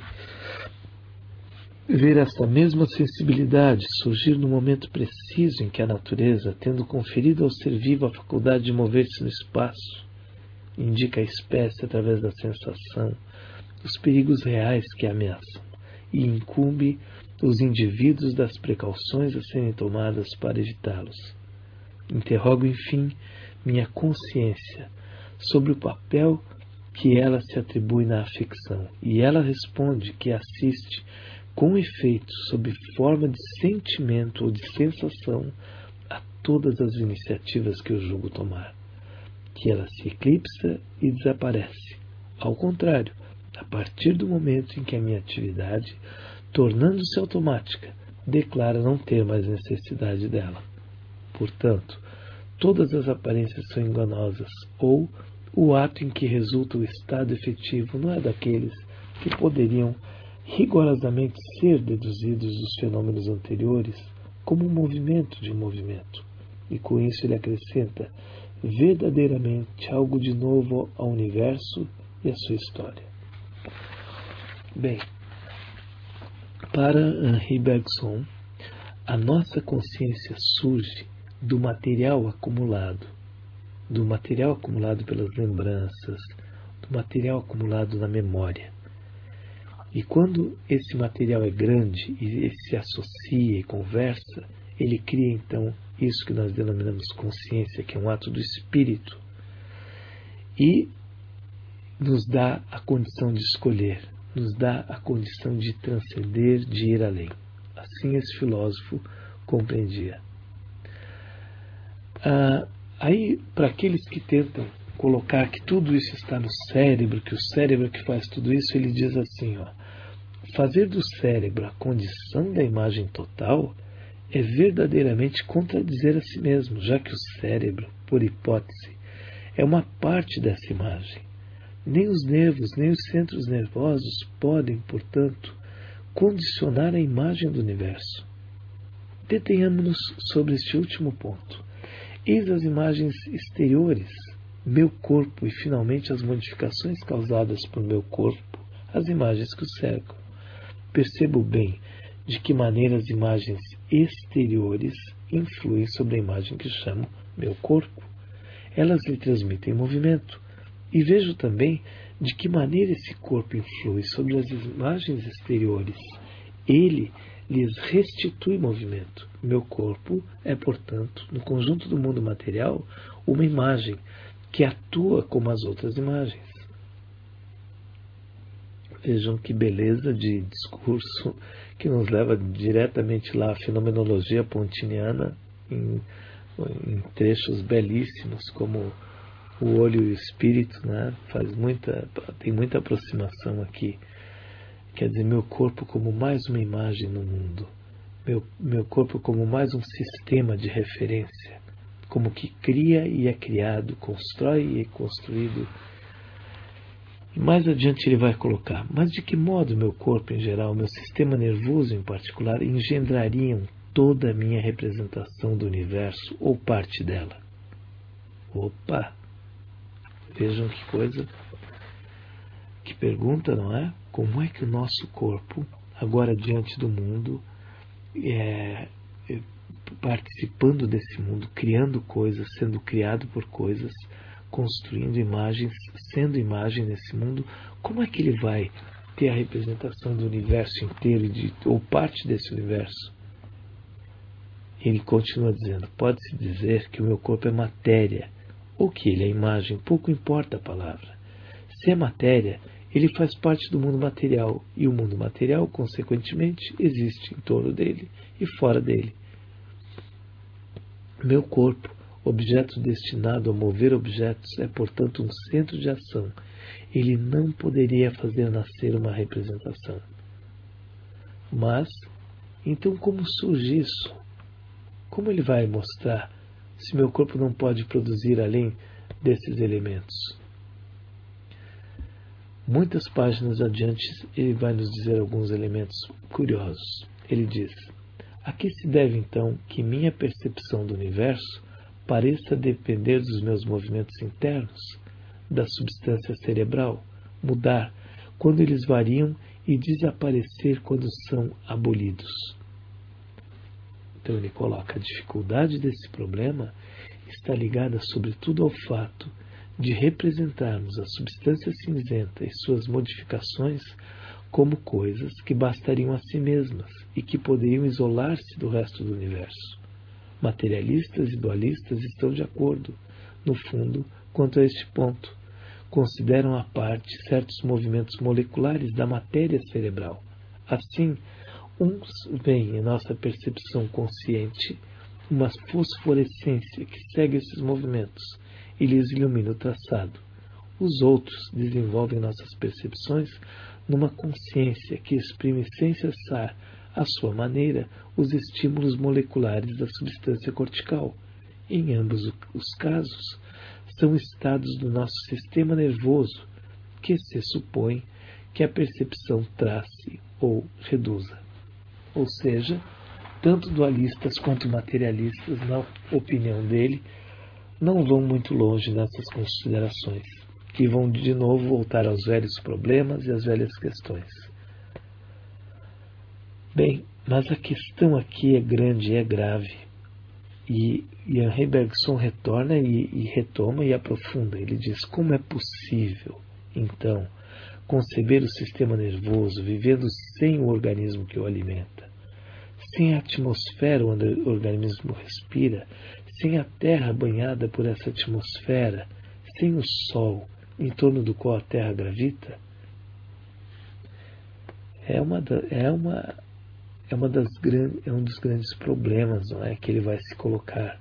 ver esta mesma sensibilidade surgir no momento preciso em que a natureza, tendo conferido ao ser vivo a faculdade de mover-se no espaço, indica a espécie através da sensação os perigos reais que a ameaçam e incumbe os indivíduos das precauções a serem tomadas para evitá-los. Interrogo, enfim, minha consciência sobre o papel que ela se atribui na afecção, e ela responde que assiste com efeito, sob forma de sentimento ou de sensação, a todas as iniciativas que eu julgo tomar, que ela se eclipsa e desaparece. Ao contrário, a partir do momento em que a minha atividade, tornando-se automática, declara não ter mais necessidade dela. Portanto, todas as aparências são enganosas, ou o ato em que resulta o estado efetivo não é daqueles que poderiam rigorosamente ser deduzidos dos fenômenos anteriores como um movimento de movimento. E com isso ele acrescenta verdadeiramente algo de novo ao universo e à sua história. Bem, para Henri Bergson, a nossa consciência surge do material acumulado, do material acumulado pelas lembranças, do material acumulado na memória. E quando esse material é grande e se associa e conversa, ele cria então isso que nós denominamos consciência, que é um ato do espírito, e nos dá a condição de escolher, nos dá a condição de transcender, de ir além. Assim esse filósofo compreendia. Ah, aí, para aqueles que tentam colocar que tudo isso está no cérebro, que o cérebro é que faz tudo isso, ele diz assim, ó, fazer do cérebro a condição da imagem total é verdadeiramente contradizer a si mesmo, já que o cérebro, por hipótese, é uma parte dessa imagem. Nem os nervos, nem os centros nervosos podem, portanto, condicionar a imagem do universo. Detenhamos-nos sobre este último ponto. Eis as imagens exteriores, meu corpo e, finalmente, as modificações causadas por meu corpo, as imagens que o cercam. Percebo bem de que maneira as imagens exteriores influem sobre a imagem que chamo meu corpo. Elas lhe transmitem movimento. E vejo também de que maneira esse corpo influi sobre as imagens exteriores. Ele lhes restitui movimento. Meu corpo é, portanto, no conjunto do mundo material, uma imagem que atua como as outras imagens. Vejam que beleza de discurso que nos leva diretamente lá à fenomenologia pontiniana em, em trechos belíssimos, como o olho e o espírito, né? Faz muita, tem muita aproximação aqui. Quer dizer, meu corpo como mais uma imagem no mundo, meu, meu corpo como mais um sistema de referência, como que cria e é criado, constrói e é construído. E mais adiante ele vai colocar, mas de que modo meu corpo em geral, meu sistema nervoso em particular, engendrariam toda a minha representação do universo ou parte dela? Opa! Vejam que coisa, que pergunta, não é? Como é que o nosso corpo, agora diante do mundo, é, é, participando desse mundo, criando coisas, sendo criado por coisas, construindo imagens, sendo imagem nesse mundo, como é que ele vai ter a representação do universo inteiro de, ou parte desse universo? Ele continua dizendo, pode-se dizer que o meu corpo é matéria, ou que ele é imagem, pouco importa a palavra. Se é matéria, ele faz parte do mundo material, e o mundo material, consequentemente, existe em torno dele e fora dele. Meu corpo, objeto destinado a mover objetos, é, portanto, um centro de ação. Ele não poderia fazer nascer uma representação. Mas, então como surge isso? Como ele vai mostrar se meu corpo não pode produzir além desses elementos? Muitas páginas adiante, ele vai nos dizer alguns elementos curiosos. Ele diz, A que se deve, então, que minha percepção do universo pareça depender dos meus movimentos internos, da substância cerebral, mudar quando eles variam e desaparecer quando são abolidos? Então ele coloca: a dificuldade desse problema está ligada sobretudo ao fato de representarmos a substância cinzenta e suas modificações como coisas que bastariam a si mesmas e que poderiam isolar-se do resto do universo. Materialistas e dualistas estão de acordo, no fundo, quanto a este ponto. Consideram à parte certos movimentos moleculares da matéria cerebral. Assim, uns veem em nossa percepção consciente uma fosforescência que segue esses movimentos e lhes ilumina o traçado. Os outros desenvolvem nossas percepções numa consciência que exprime sem cessar, à sua maneira, os estímulos moleculares da substância cortical. Em ambos os casos, são estados do nosso sistema nervoso que se supõe que a percepção trace ou reduza. Ou seja, tanto dualistas quanto materialistas, na opinião dele, não vão muito longe nessas considerações, que vão de novo voltar aos velhos problemas e às velhas questões. Bem, mas a questão aqui é grande e é grave. E Henri Bergson retorna e, e retoma e aprofunda. Ele diz: como é possível, então, conceber o sistema nervoso vivendo sem o organismo que o alimenta, sem a atmosfera onde o organismo respira, sem a terra banhada por essa atmosfera, sem o sol em torno do qual a terra gravita? É uma da, é uma é uma das é um dos grandes problemas, não é, que ele vai se colocar.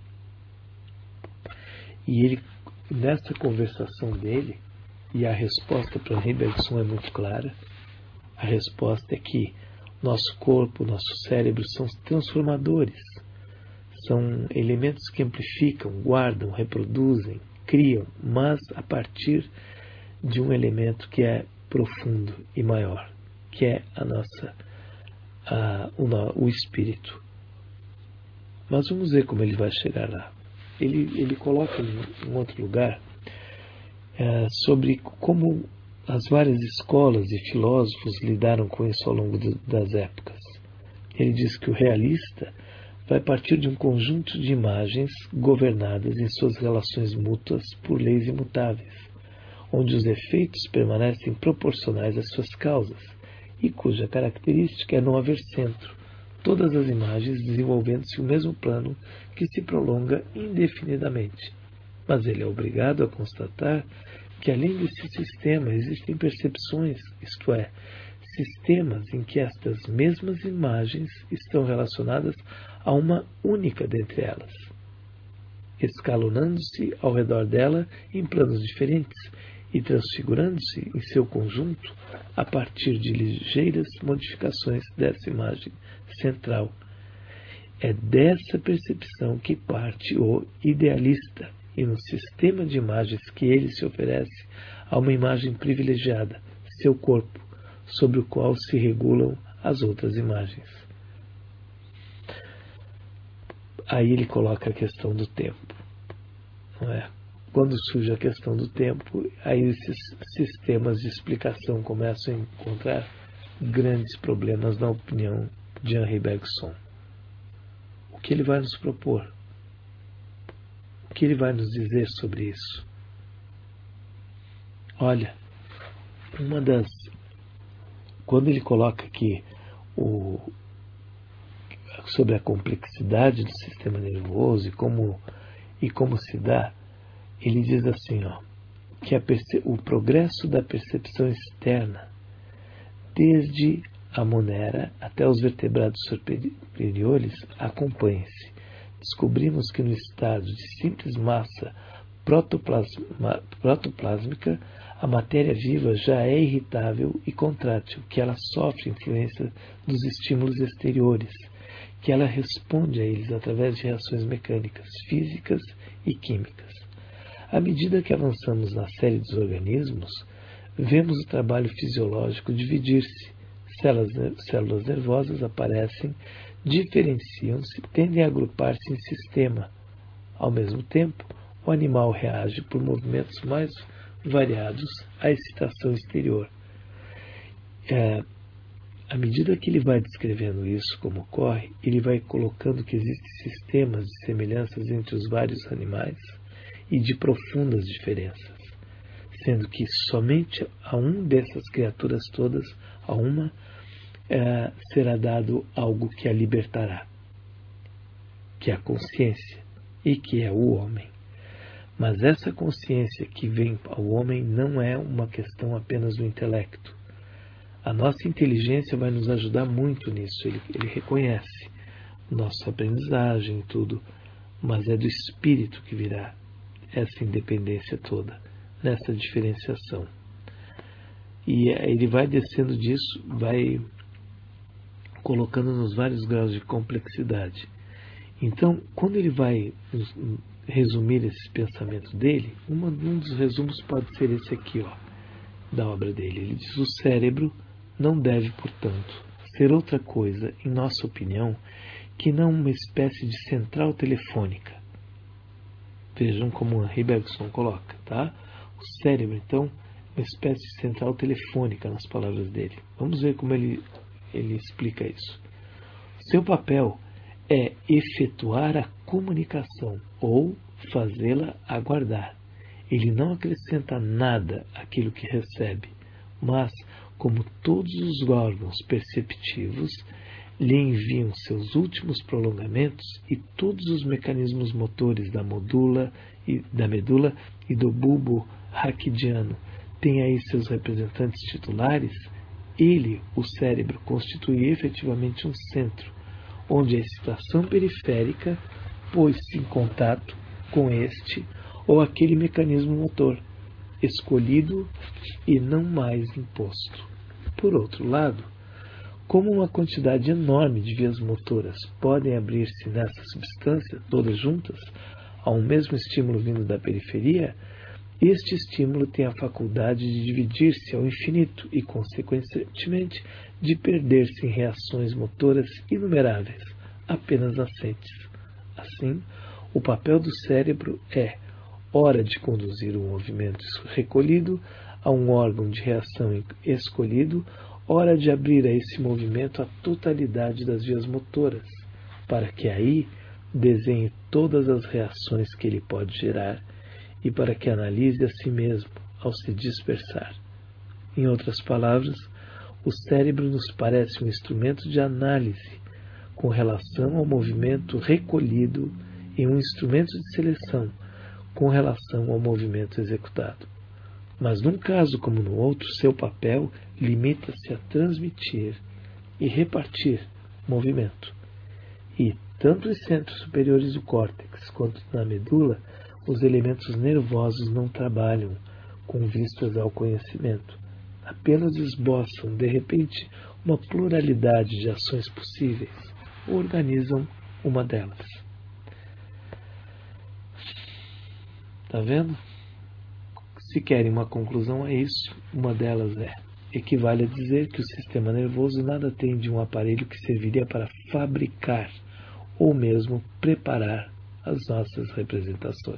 E ele, nessa conversação dele, e a resposta para Henri Bergson é muito clara. A resposta é que nosso corpo, nosso cérebro são transformadores, são elementos que amplificam, guardam, reproduzem, criam, mas a partir de um elemento que é profundo e maior, que é a nossa, a, o, o espírito. Mas vamos ver como ele vai chegar lá. Ele, ele coloca em um outro lugar é, sobre como as várias escolas e filósofos lidaram com isso ao longo do, das épocas. Ele diz que o realista vai partir de um conjunto de imagens governadas em suas relações mútuas por leis imutáveis, onde os efeitos permanecem proporcionais às suas causas, e cuja característica é não haver centro, todas as imagens desenvolvendo-se o mesmo plano que se prolonga indefinidamente. Mas ele é obrigado a constatar que, além desse sistema, existem percepções, isto é, sistemas em que estas mesmas imagens estão relacionadas a uma única dentre elas, escalonando-se ao redor dela em planos diferentes e transfigurando-se em seu conjunto a partir de ligeiras modificações dessa imagem central. É dessa percepção que parte o idealista, e no sistema de imagens que ele se oferece há uma imagem privilegiada, seu corpo, sobre o qual se regulam as outras imagens. Aí ele coloca a questão do tempo, não é? Quando surge a questão do tempo, aí esses sistemas de explicação começam a encontrar grandes problemas na opinião de Henri Bergson. O que ele vai nos propor? O que ele vai nos dizer sobre isso? Olha, uma das... Quando ele coloca aqui o, sobre a complexidade do sistema nervoso e como, e como se dá, ele diz assim, ó, que a perce, o progresso da percepção externa, desde a monera até os vertebrados superiores, acompanha-se. Descobrimos que no estado de simples massa protoplasma, protoplásmica, a matéria viva já é irritável e contrátil, que ela sofre influência dos estímulos exteriores, que ela responde a eles através de reações mecânicas, físicas e químicas. À medida que avançamos na série dos organismos, vemos o trabalho fisiológico dividir-se. Células, células nervosas aparecem diferenciam-se, tendem a agrupar-se em sistema. Ao mesmo tempo, o animal reage por movimentos mais variados à excitação exterior. É, à medida que ele vai descrevendo isso como ocorre, ele vai colocando que existem sistemas de semelhanças entre os vários animais e de profundas diferenças, sendo que somente a um dessas criaturas todas, a uma, é, será dado algo que a libertará, que é a consciência, e que é o homem. Mas essa consciência que vem ao homem não é uma questão apenas do intelecto. A nossa inteligência vai nos ajudar muito nisso, ele, ele reconhece nossa aprendizagem e tudo, mas é do espírito que virá essa independência toda, nessa diferenciação. E ele vai descendo disso, vai colocando nos vários graus de complexidade. Então, quando ele vai resumir esse pensamento dele, uma, um dos resumos pode ser esse aqui, ó, da obra dele. Ele diz: o cérebro não deve, portanto, ser outra coisa, em nossa opinião, que não uma espécie de central telefônica. Vejam como Henri Bergson coloca, tá? O cérebro, então, é uma espécie de central telefônica, nas palavras dele. Vamos ver como ele, ele explica isso. Seu papel é efetuar a comunicação ou fazê-la aguardar. Ele não acrescenta nada àquilo que recebe, mas, como todos os órgãos perceptivos, lhe enviam seus últimos prolongamentos e todos os mecanismos motores da medula e, da medula e do bulbo raquidiano têm aí seus representantes titulares, ele, o cérebro, constitui efetivamente um centro, onde a excitação periférica pôs-se em contato com este ou aquele mecanismo motor, escolhido e não mais imposto. Por outro lado, como uma quantidade enorme de vias motoras podem abrir-se nessa substância, todas juntas, a um mesmo estímulo vindo da periferia, este estímulo tem a faculdade de dividir-se ao infinito e, consequentemente, de perder-se em reações motoras inumeráveis, apenas nascentes. Assim, o papel do cérebro é, ora de conduzir um movimento recolhido a um órgão de reação escolhido, ora de abrir a esse movimento a totalidade das vias motoras, para que aí desenhe todas as reações que ele pode gerar e para que analise a si mesmo ao se dispersar. Em outras palavras, o cérebro nos parece um instrumento de análise com relação ao movimento recolhido e um instrumento de seleção com relação ao movimento executado. Mas num caso como no outro, seu papel limita-se a transmitir e repartir movimento. E, tanto nos centros superiores do córtex quanto na medula, os elementos nervosos não trabalham com vistas ao conhecimento. Apenas esboçam, de repente, uma pluralidade de ações possíveis, ou organizam uma delas. Está vendo? Se querem uma conclusão a isso, uma delas é: equivale a dizer que o sistema nervoso nada tem de um aparelho que serviria para fabricar ou mesmo preparar as nossas representações.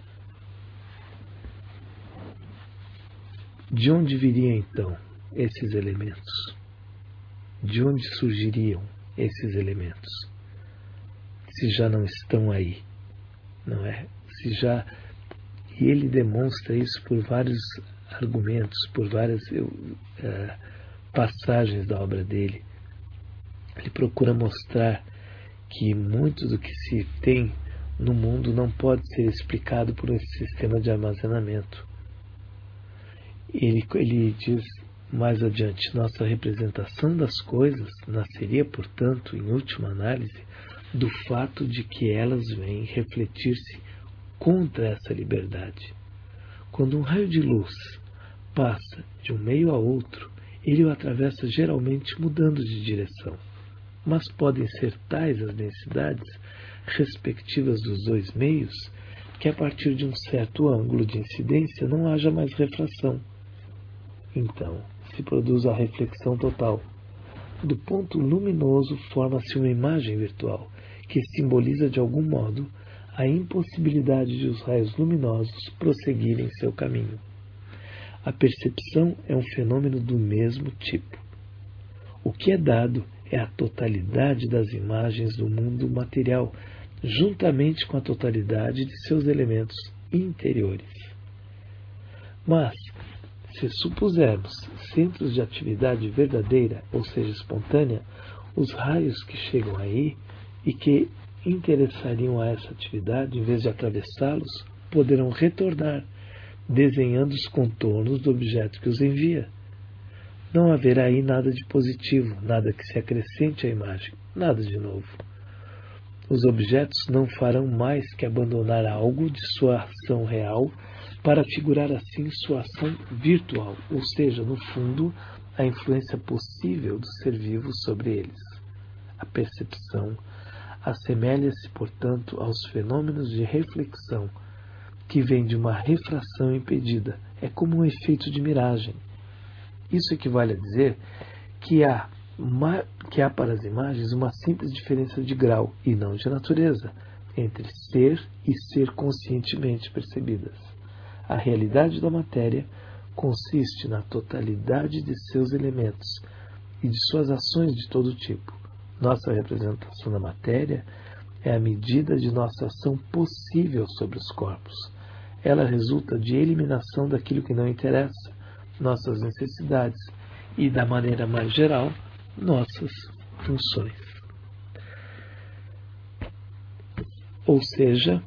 De onde viriam então esses elementos? De onde surgiriam esses elementos? Se já não estão aí, não é? Se já... E ele demonstra isso por vários argumentos, por várias uh, passagens da obra dele. Ele procura mostrar que muito do que se tem no mundo não pode ser explicado por esse sistema de armazenamento. Ele, ele diz mais adiante: nossa representação das coisas nasceria, portanto, em última análise, do fato de que elas vêm refletir-se contra essa liberdade. Quando um raio de luz passa de um meio a outro, ele o atravessa geralmente mudando de direção. Mas podem ser tais as densidades respectivas dos dois meios que a partir de um certo ângulo de incidência não haja mais refração. Então, se produz a reflexão total. do ponto luminoso forma-se uma imagem virtual, que simboliza de algum modo a impossibilidade de os raios luminosos prosseguirem seu caminho. A percepção é um fenômeno do mesmo tipo. O que é dado é a totalidade das imagens do mundo material, juntamente com a totalidade de seus elementos interiores. Mas, se supusermos centros de atividade verdadeira, ou seja, espontânea, os raios que chegam aí e que interessariam a essa atividade, em vez de atravessá-los, poderão retornar, desenhando os contornos do objeto que os envia. Não haverá aí nada de positivo, nada que se acrescente à imagem, nada de novo. Os objetos não farão mais que abandonar algo de sua ação real para figurar assim sua ação virtual, ou seja, no fundo, a influência possível do ser vivo sobre eles. A percepção assemelha-se, portanto, aos fenômenos de reflexão, que vêm de uma refração impedida. É como um efeito de miragem. Isso equivale a dizer que há, uma, que há para as imagens uma simples diferença de grau, e não de natureza, entre ser e ser conscientemente percebidas. A realidade da matéria consiste na totalidade de seus elementos e de suas ações de todo tipo. Nossa representação da matéria é a medida de nossa ação possível sobre os corpos. Ela resulta de eliminação daquilo que não interessa, nossas necessidades e, da maneira mais geral, nossas funções. Ou seja,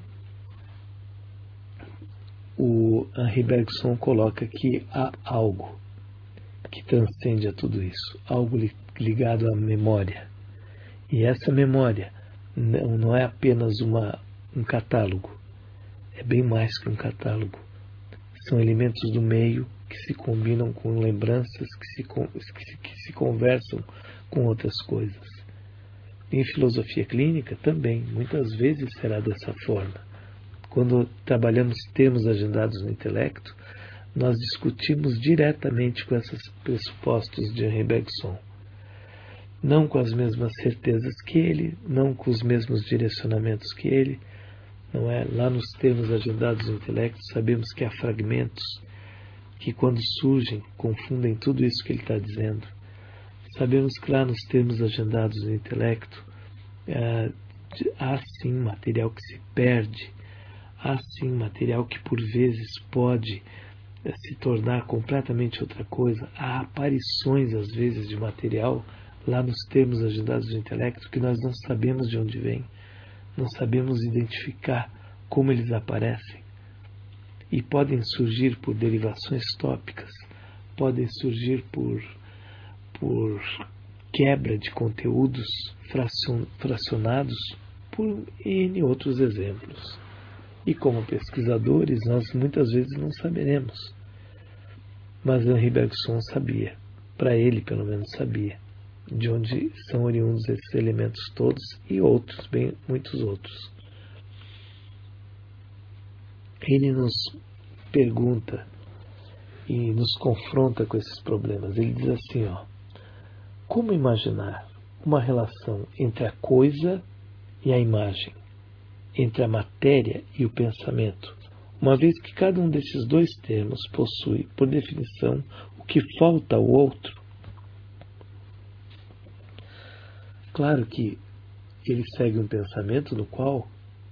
o Henri Bergson coloca que há algo que transcende a tudo isso, algo ligado à memória. E essa memória não é apenas uma, um catálogo, é bem mais que um catálogo. São elementos do meio que se combinam com lembranças, que se, que se, que se conversam com outras coisas. Em filosofia clínica também, muitas vezes será dessa forma. Quando trabalhamos termos agendados no intelecto, nós discutimos diretamente com esses pressupostos de Henri Bergson. Não com as mesmas certezas que ele, não com os mesmos direcionamentos que ele, não é? Lá nos termos agendados no intelecto, sabemos que há fragmentos que, quando surgem, confundem tudo isso que ele está dizendo. Sabemos que lá nos termos agendados no intelecto, é, há sim material que se perde, há sim material que por vezes pode é, se tornar completamente outra coisa. Há aparições, às vezes, de material lá nos termos agendados do intelecto que nós não sabemos de onde vem, não sabemos identificar como eles aparecem. E podem surgir por derivações tópicas, podem surgir por, por quebra de conteúdos fracionados, por N outros exemplos. E como pesquisadores, nós muitas vezes não saberemos. Mas Henri Bergson sabia, para ele pelo menos sabia, de onde são oriundos esses elementos todos e outros, bem, muitos outros. Ele nos pergunta e nos confronta com esses problemas. Ele diz assim, ó, como imaginar uma relação entre a coisa e a imagem, entre a matéria e o pensamento, uma vez que cada um desses dois termos possui, por definição, o que falta ao outro? Claro que ele segue um pensamento no qual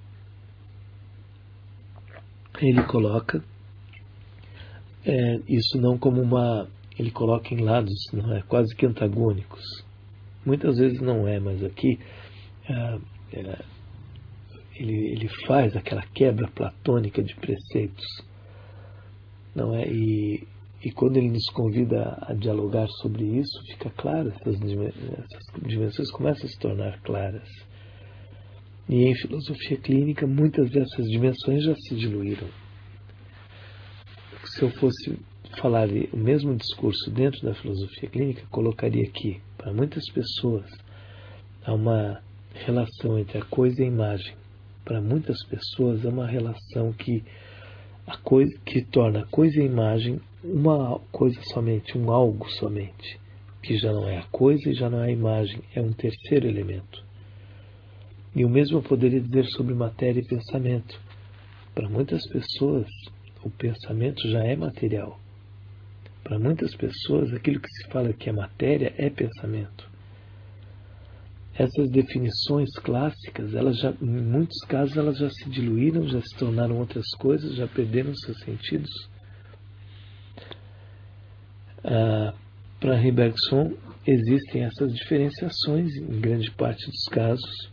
ele coloca é, isso não como uma... ele coloca em lados, não é, quase que antagônicos. Muitas vezes não é, mas aqui é, é, ele, ele faz aquela quebra platônica de preceitos, não é? E, e quando ele nos convida a dialogar sobre isso, fica claro, essas, essas dimensões começam a se tornar claras. E em filosofia clínica, muitas dessas dimensões já se diluíram. Se eu fosse falar o mesmo discurso dentro da filosofia clínica, colocaria aqui, para muitas pessoas, há uma relação entre a coisa e a imagem. Para muitas pessoas, é uma relação que, a coisa, que torna a coisa e a imagem uma coisa somente, um algo somente. que já não é a coisa e já não é a imagem, é um terceiro elemento. E o mesmo eu poderia dizer sobre matéria e pensamento. Para muitas pessoas, o pensamento já é material. Para muitas pessoas, aquilo que se fala que é matéria é pensamento. Essas definições clássicas, elas já, em muitos casos, elas já se diluíram, já se tornaram outras coisas, já perderam seus sentidos. Ah, para Bergson, existem essas diferenciações em grande parte dos casos,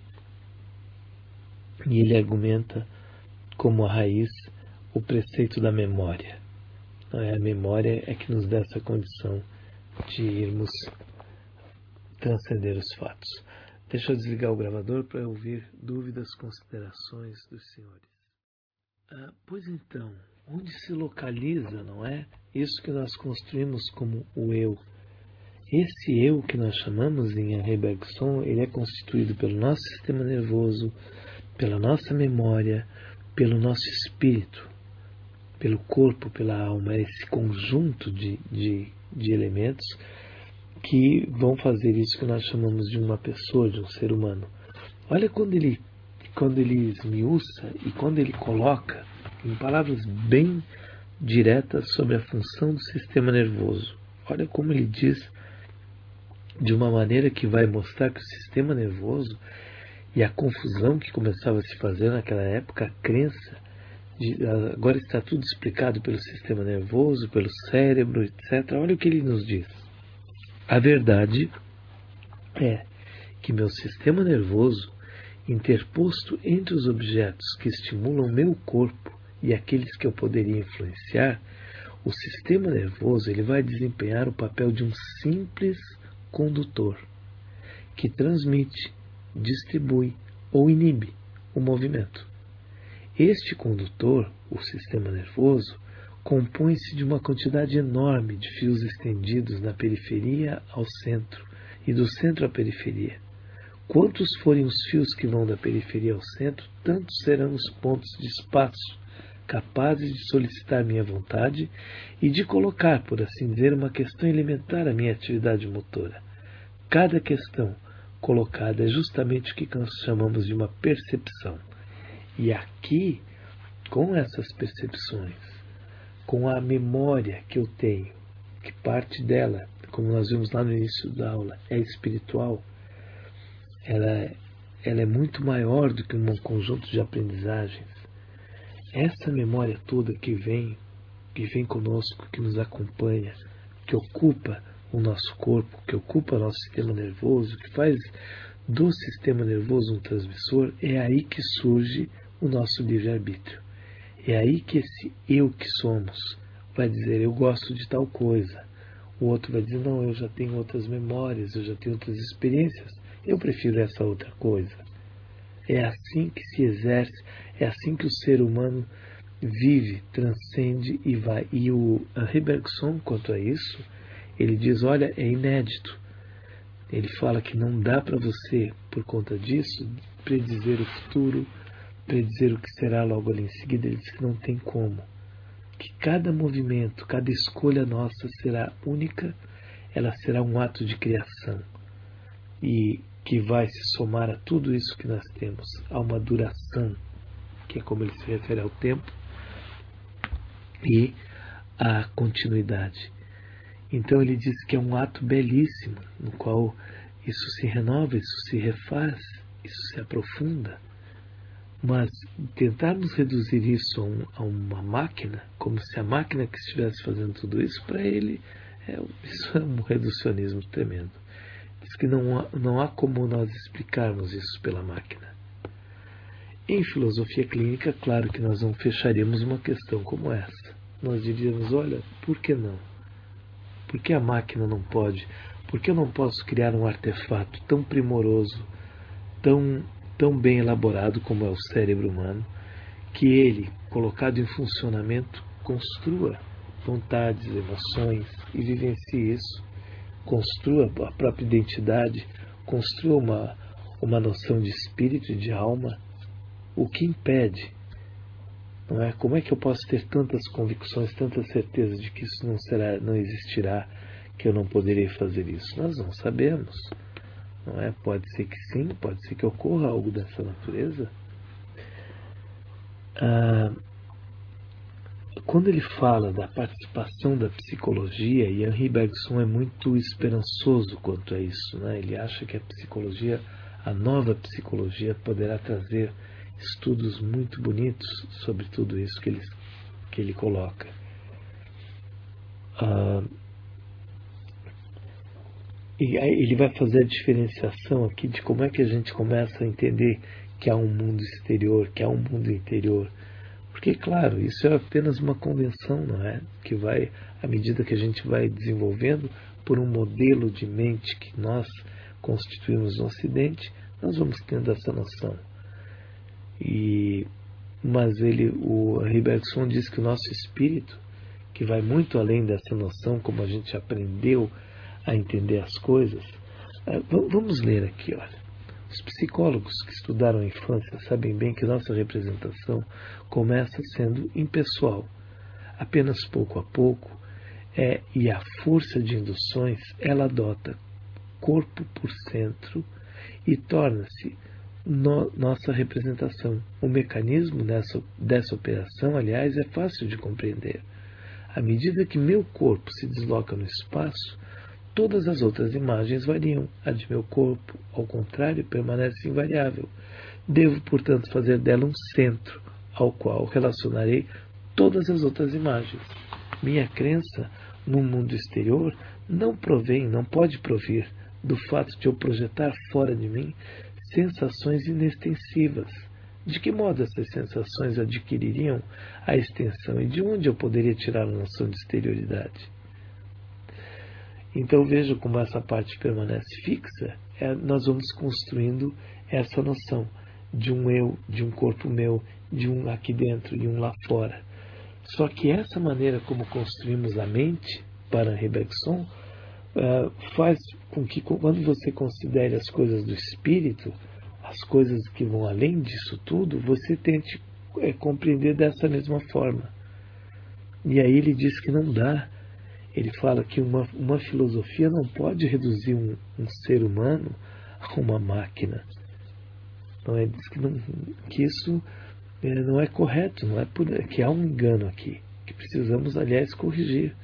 e ele argumenta como a raiz o preceito da memória. A memória é que nos dá essa condição de irmos transcender os fatos. Deixa eu desligar o gravador para ouvir dúvidas, considerações dos senhores. Ah, pois então, onde se localiza, não é? Isso que nós construímos como o eu. Esse eu que nós chamamos em Henri Bergson, ele é constituído pelo nosso sistema nervoso, pela nossa memória, pelo nosso espírito, pelo corpo, pela alma, esse conjunto de, de, de elementos que vão fazer isso que nós chamamos de uma pessoa, de um ser humano. Olha quando ele, quando ele esmiuça e quando ele coloca em palavras bem diretas sobre a função do sistema nervoso. Olha como ele diz de uma maneira que vai mostrar que o sistema nervoso e a confusão que começava a se fazer naquela época, a crença, de, agora está tudo explicado pelo sistema nervoso, pelo cérebro, etcétera. Olha o que ele nos diz. A verdade é que meu sistema nervoso, interposto entre os objetos que estimulam meu corpo e aqueles que eu poderia influenciar, o sistema nervoso ele vai desempenhar o papel de um simples condutor que transmite, distribui ou inibe o movimento. Este condutor, o sistema nervoso, compõe-se de uma quantidade enorme de fios estendidos da periferia ao centro e do centro à periferia. Quantos forem os fios que vão da periferia ao centro, tantos serão os pontos de espaço capazes de solicitar minha vontade e de colocar, por assim dizer, uma questão elementar à minha atividade motora. Cada questão colocada é justamente o que nós chamamos de uma percepção. E aqui, com essas percepções, com a memória que eu tenho, que parte dela, como nós vimos lá no início da aula, é espiritual, ela é, ela é muito maior do que um conjunto de aprendizagens. Essa memória toda que vem, que vem conosco, que nos acompanha, que ocupa o nosso corpo, que ocupa o nosso sistema nervoso, que faz do sistema nervoso um transmissor, é aí que surge o nosso livre-arbítrio. É aí que esse eu que somos vai dizer, eu gosto de tal coisa. O outro vai dizer, não, eu já tenho outras memórias, eu já tenho outras experiências, eu prefiro essa outra coisa. É assim que se exerce, é assim que o ser humano vive, transcende e vai. E o Henri Bergson, quanto a isso, ele diz, olha, é inédito. Ele fala que não dá para você, por conta disso, predizer o futuro, predizer o que será logo ali em seguida. Ele diz que não tem como. Que cada movimento, cada escolha nossa será única, ela será um ato de criação. E que vai se somar a tudo isso que nós temos, a uma duração, que é como ele se refere ao tempo, e à continuidade. Então ele diz que é um ato belíssimo, no qual isso se renova, isso se refaz, isso se aprofunda. Mas tentarmos reduzir isso a, um, a uma máquina, como se a máquina que estivesse fazendo tudo isso, para ele, é, isso é um reducionismo tremendo. Diz que não há, não há como nós explicarmos isso pela máquina. Em filosofia clínica, claro que nós não fecharíamos uma questão como essa. Nós diríamos, olha, por que não? Por que a máquina não pode? Por que eu não posso criar um artefato tão primoroso, tão, tão bem elaborado como é o cérebro humano, que ele, colocado em funcionamento, construa vontades, emoções e vivencie isso, construa a própria identidade, construa uma, uma noção de espírito e de alma? O que impede? Não é? Como é que eu posso ter tantas convicções, tantas certezas de que isso não será, não existirá, que eu não poderei fazer isso? Nós não sabemos. Não é? Pode ser que sim, pode ser que ocorra algo dessa natureza. Ah, quando ele fala da participação da psicologia, e Henri Bergson é muito esperançoso quanto a isso, né? Ele acha que a psicologia, a nova psicologia, poderá trazer estudos muito bonitos sobre tudo isso que ele, que ele coloca. Ah, e aí ele vai fazer a diferenciação aqui de como é que a gente começa a entender que há um mundo exterior, que há um mundo interior. Porque, claro, isso é apenas uma convenção, não é? Que vai, à medida que a gente vai desenvolvendo por um modelo de mente que nós constituímos no Ocidente, nós vamos tendo essa noção. E, mas ele, o Henri Bergson diz que o nosso espírito, que vai muito além dessa noção, como a gente aprendeu a entender as coisas. Vamos ler aqui, olha. Os psicólogos que estudaram a infância sabem bem que nossa representação começa sendo impessoal. Apenas pouco a pouco, é, e a força de induções, ela adota corpo por centro e torna-se no, nossa representação. O mecanismo dessa, dessa operação, aliás, é fácil de compreender. À medida que meu corpo se desloca no espaço, todas as outras imagens variam. A de meu corpo, ao contrário, permanece invariável. Devo, portanto, fazer dela um centro, ao qual relacionarei todas as outras imagens. Minha crença no mundo exterior não provém, não pode provir do fato de eu projetar fora de mim sensações inextensivas. De que modo essas sensações adquiririam a extensão e de onde eu poderia tirar a noção de exterioridade? Então veja como essa parte permanece fixa, é, nós vamos construindo essa noção de um eu, de um corpo meu, de um aqui dentro e um lá fora. Só que essa maneira como construímos a mente, para Henri Bergson, uh, faz com que quando você considere as coisas do espírito, as coisas que vão além disso tudo, você tente é, compreender dessa mesma forma. E aí ele diz que não dá. Ele fala que uma, uma filosofia não pode reduzir um, um ser humano a uma máquina. Não é, diz que, não, que isso é, não é correto, não é por, que há um engano aqui, que precisamos, aliás, corrigir.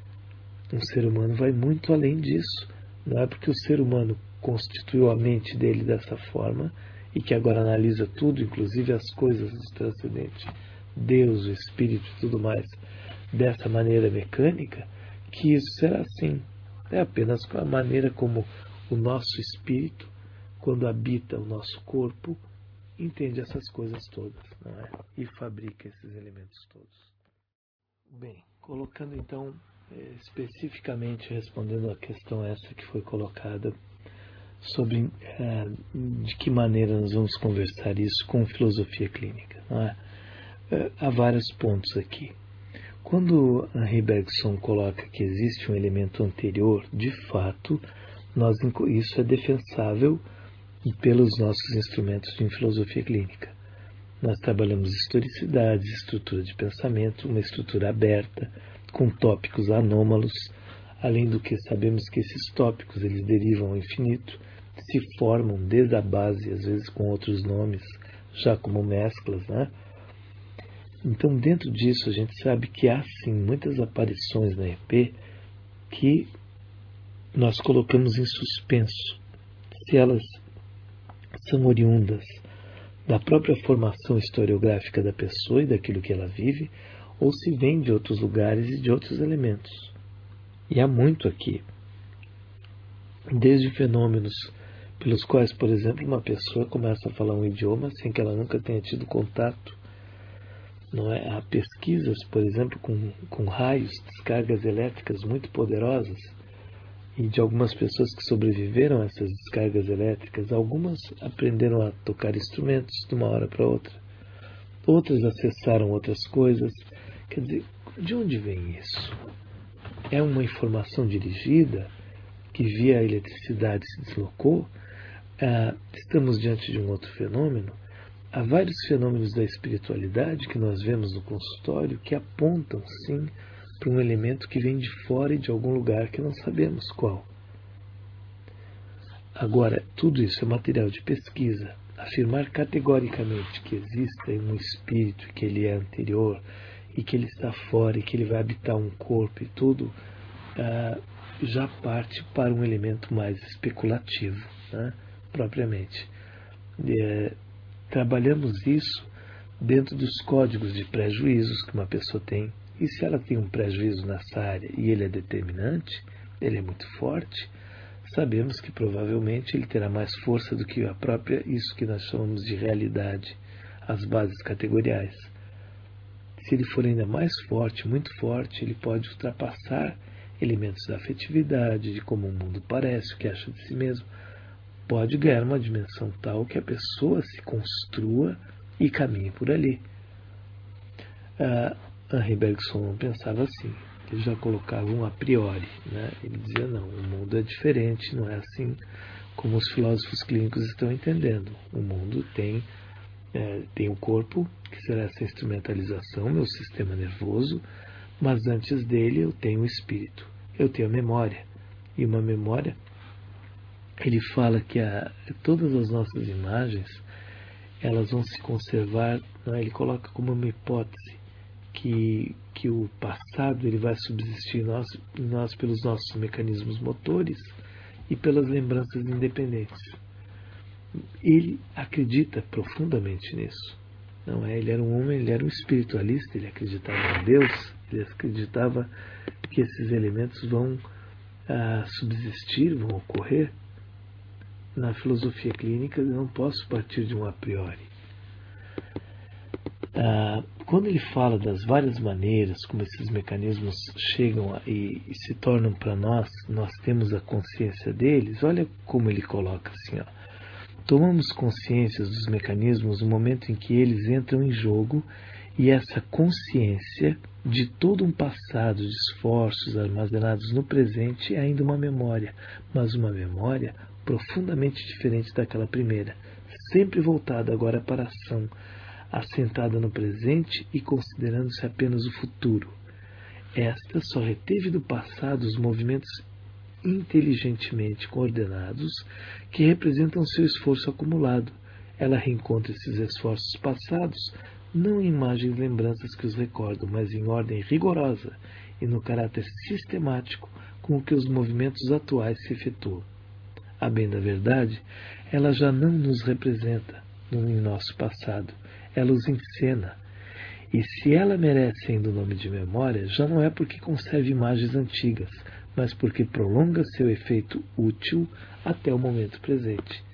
Um ser humano vai muito além disso. Não é porque o ser humano constituiu a mente dele dessa forma e que agora analisa tudo, inclusive as coisas do transcendente, Deus, o Espírito e tudo mais, dessa maneira mecânica, que isso será assim. É apenas a maneira como o nosso espírito, quando habita o nosso corpo, entende essas coisas todas, não é? E fabrica esses elementos todos. Bem, colocando então, especificamente respondendo a questão essa que foi colocada, sobre é, de que maneira nós vamos conversar isso com filosofia clínica, não é? É, há vários pontos aqui. Quando Henri Bergson coloca que existe um elemento anterior, de fato, nós, isso é defensável pelos nossos instrumentos de filosofia clínica. Nós trabalhamos historicidade, estrutura de pensamento, uma estrutura aberta, com tópicos anômalos, além do que sabemos que esses tópicos eles derivam ao infinito, se formam desde a base, às vezes com outros nomes, já como mesclas, né? Então, dentro disso, a gente sabe que há, sim, muitas aparições na E P que nós colocamos em suspenso, se elas são oriundas da própria formação historiográfica da pessoa e daquilo que ela vive, ou se vêm de outros lugares e de outros elementos. E há muito aqui. Desde fenômenos pelos quais, por exemplo, uma pessoa começa a falar um idioma sem que ela nunca tenha tido contato. Não é? Há pesquisas, por exemplo, com, com raios, descargas elétricas muito poderosas, e de algumas pessoas que sobreviveram a essas descargas elétricas. Algumas aprenderam a tocar instrumentos de uma hora para outra. Outras acessaram outras coisas. Quer dizer, de onde vem isso? É uma informação dirigida que via a eletricidade se deslocou? Ah, estamos diante de um outro fenômeno? Há vários fenômenos da espiritualidade que nós vemos no consultório que apontam, sim, para um elemento que vem de fora e de algum lugar que não sabemos qual. Agora, tudo isso é material de pesquisa. Afirmar categoricamente que existe um espírito, que ele é anterior, e que ele está fora, e que ele vai habitar um corpo e tudo, ah, já parte para um elemento mais especulativo, né, propriamente. É, trabalhamos isso dentro dos códigos de prejuízos que uma pessoa tem. E se ela tem um prejuízo nessa área e ele é determinante, ele é muito forte, sabemos que provavelmente ele terá mais força do que a própria, isso que nós chamamos de realidade, as bases categoriais. Se ele for ainda mais forte, muito forte, ele pode ultrapassar elementos da afetividade, de como o mundo parece, o que acha de si mesmo. Pode ganhar uma dimensão tal que a pessoa se construa e caminhe por ali. Uh, Henri Bergson pensava assim, ele já colocava um a priori, né? Ele dizia, não, o mundo é diferente, não é assim como os filósofos clínicos estão entendendo. O mundo tem, é, tem o corpo, que será essa instrumentalização, meu sistema nervoso, mas antes dele eu tenho o espírito, eu tenho a memória. E uma memória, ele fala que a, todas as nossas imagens, elas vão se conservar, né? Ele coloca como uma hipótese, Que, que o passado ele vai subsistir em nós, em nós pelos nossos mecanismos motores e pelas lembranças independentes. Ele acredita profundamente nisso. Não é? Ele era um homem, ele era um espiritualista, ele acreditava em Deus, ele acreditava que esses elementos vão ah, subsistir, vão ocorrer. Na filosofia clínica eu não posso partir de um a priori. Ah, quando ele fala das várias maneiras como esses mecanismos chegam a, e, e se tornam para nós, nós temos a consciência deles, olha como ele coloca assim, ó, tomamos consciência dos mecanismos no momento em que eles entram em jogo e essa consciência de todo um passado de esforços armazenados no presente é ainda uma memória, mas uma memória profundamente diferente daquela primeira, sempre voltada agora para a ação, assentada no presente e considerando-se apenas o futuro. Esta só reteve do passado os movimentos inteligentemente coordenados que representam seu esforço acumulado. Ela reencontra esses esforços passados não em imagens e lembranças que os recordam, mas em ordem rigorosa e no caráter sistemático com que os movimentos atuais se efetuam. A bem da verdade, ela já não nos representa em nosso passado, ela os encena. E se ela merece ainda o nome de memória, já não é porque conserve imagens antigas, mas porque prolonga seu efeito útil até o momento presente.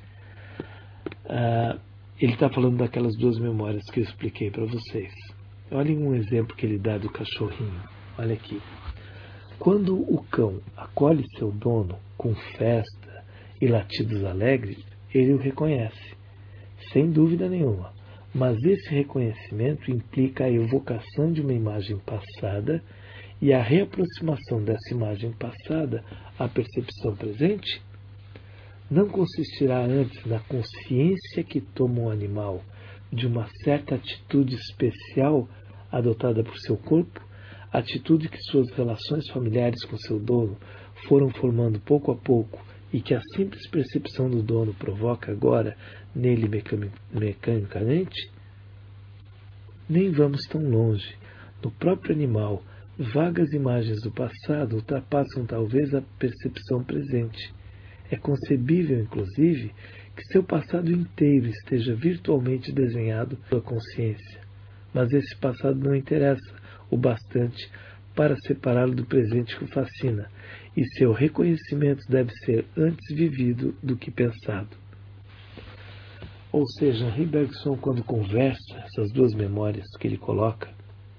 Ah, ele está falando daquelas duas memórias que eu expliquei para vocês. Olhem um exemplo que ele dá do cachorrinho. Olha aqui. Quando o cão acolhe seu dono com festa e latidos alegres, ele o reconhece, sem dúvida nenhuma. Mas esse reconhecimento implica a evocação de uma imagem passada e a reaproximação dessa imagem passada à percepção presente? Não consistirá antes na consciência que toma um animal de uma certa atitude especial adotada por seu corpo, atitude que suas relações familiares com seu dono foram formando pouco a pouco e que a simples percepção do dono provoca agora nele mecanicamente? Nem vamos tão longe. No próprio animal, vagas imagens do passado ultrapassam talvez a percepção presente. É concebível, inclusive, que seu passado inteiro esteja virtualmente desenhado pela consciência. Mas esse passado não interessa o bastante para separá-lo do presente que o fascina, e seu reconhecimento deve ser antes vivido do que pensado. Ou seja, Henri Bergson, quando conversa, essas duas memórias que ele coloca,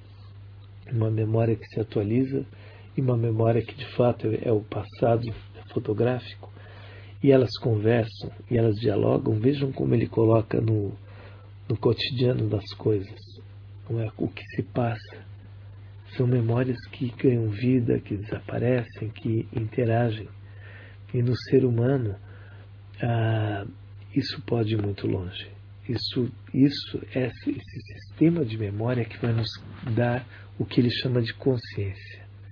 uma memória que se atualiza e uma memória que de fato é o passado fotográfico, e elas conversam e elas dialogam, vejam como ele coloca no, no cotidiano das coisas, não é? O que se passa. São memórias que ganham vida, que desaparecem, que interagem. E no ser humano, ah, isso pode ir muito longe. Isso, isso, esse, esse sistema de memória que vai nos dar o que ele chama de consciência.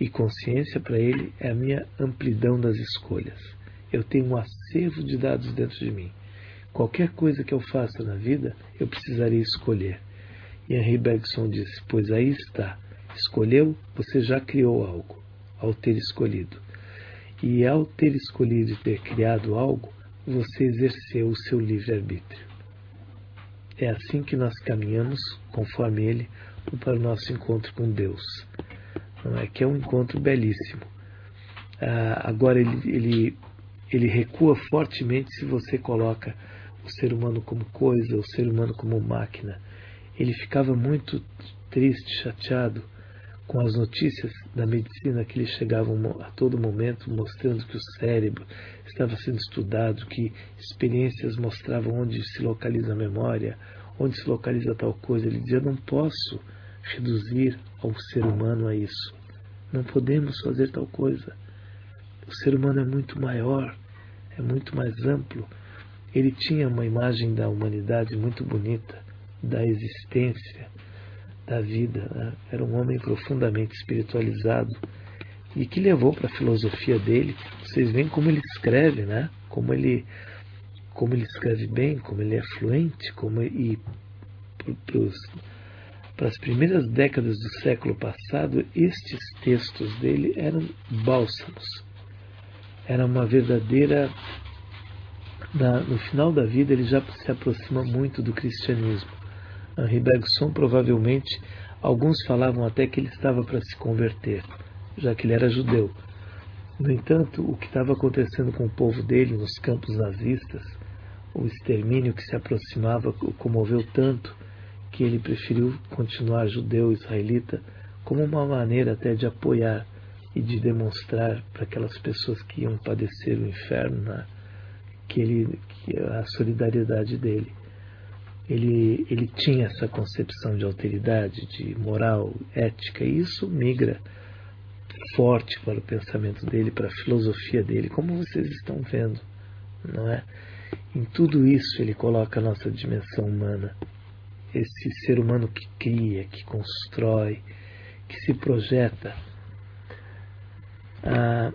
E consciência para ele é a minha amplidão das escolhas. Eu tenho um acervo de dados dentro de mim. Qualquer coisa que eu faça na vida, eu precisaria escolher. E Henri Bergson disse, pois aí está, escolheu, você já criou algo, ao ter escolhido. E ao ter escolhido e ter criado algo, você exerceu o seu livre-arbítrio. É assim que nós caminhamos, conforme ele, para o nosso encontro com Deus. Não é que é um encontro belíssimo. Ah, agora ele, ele, ele recua fortemente se você coloca o ser humano como coisa, o ser humano como máquina. Ele ficava muito triste, chateado com as notícias da medicina que lhe chegavam a todo momento, mostrando que o cérebro estava sendo estudado, que experiências mostravam onde se localiza a memória, onde se localiza tal coisa. Ele dizia, não posso reduzir ao ser humano a isso. Não podemos fazer tal coisa. O ser humano é muito maior, é muito mais amplo. Ele tinha uma imagem da humanidade muito bonita, da existência, da vida, né? Era um homem profundamente espiritualizado e que levou para a filosofia dele. Vocês veem como ele escreve, né? Como ele, como ele escreve bem, como ele é fluente, como e para as primeiras décadas do século passado, estes textos dele eram bálsamos. Era uma verdadeira... Na, no final da vida ele já se aproxima muito do cristianismo. Henri Bergson, provavelmente, alguns falavam até que ele estava para se converter, já que ele era judeu. No entanto, o que estava acontecendo com o povo dele nos campos nazistas, o extermínio que se aproximava, o comoveu tanto que ele preferiu continuar judeu israelita como uma maneira até de apoiar e de demonstrar para aquelas pessoas que iam padecer o inferno, né, que ele, que a solidariedade dele. Ele, ele tinha essa concepção de alteridade, de moral, ética, e isso migra forte para o pensamento dele, para a filosofia dele, como vocês estão vendo, não é? Em tudo isso ele coloca a nossa dimensão humana, esse ser humano que cria, que constrói, que se projeta. Ah,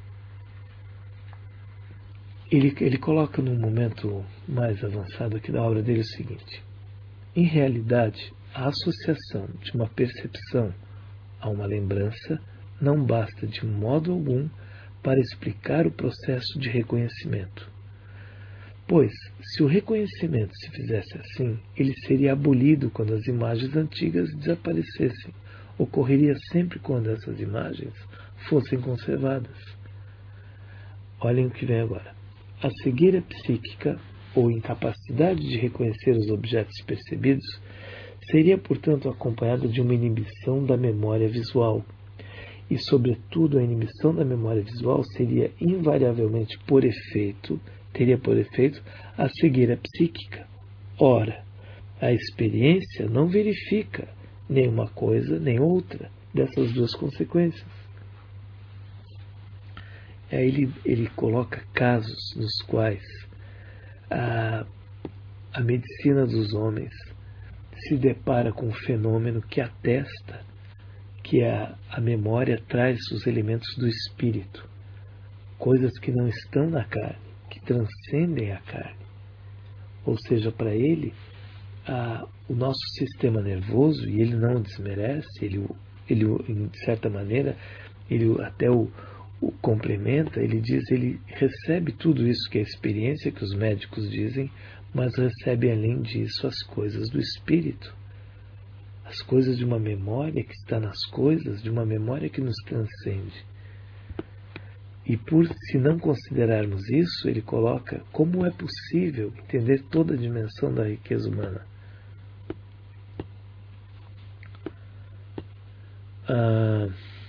Ele, ele coloca num momento mais avançado aqui da obra dele o seguinte: em realidade, a associação de uma percepção a uma lembrança não basta de modo algum para explicar o processo de reconhecimento. Pois, se o reconhecimento se fizesse assim, ele seria abolido quando as imagens antigas desaparecessem. Ocorreria sempre quando essas imagens fossem conservadas. Olhem o que vem agora. A cegueira psíquica, ou incapacidade de reconhecer os objetos percebidos, seria, portanto, acompanhada de uma inibição da memória visual. E, sobretudo, a inibição da memória visual seria invariavelmente por efeito, teria por efeito a cegueira psíquica. Ora, a experiência não verifica nem uma coisa nem outra dessas duas consequências. Aí ele, ele coloca casos nos quais a, a medicina dos homens se depara com um fenômeno que atesta que a, a memória traz os elementos do espírito, coisas que não estão na carne, que transcendem a carne. Ou seja, para ele, a, o nosso sistema nervoso, e ele não o desmerece, ele, ele de certa maneira, ele até o o complementa, ele diz, ele recebe tudo isso que é a experiência que os médicos dizem, mas recebe além disso as coisas do espírito, as coisas de uma memória que está nas coisas, de uma memória que nos transcende. E por se não considerarmos isso, ele coloca como é possível entender toda a dimensão da riqueza humana. Ah,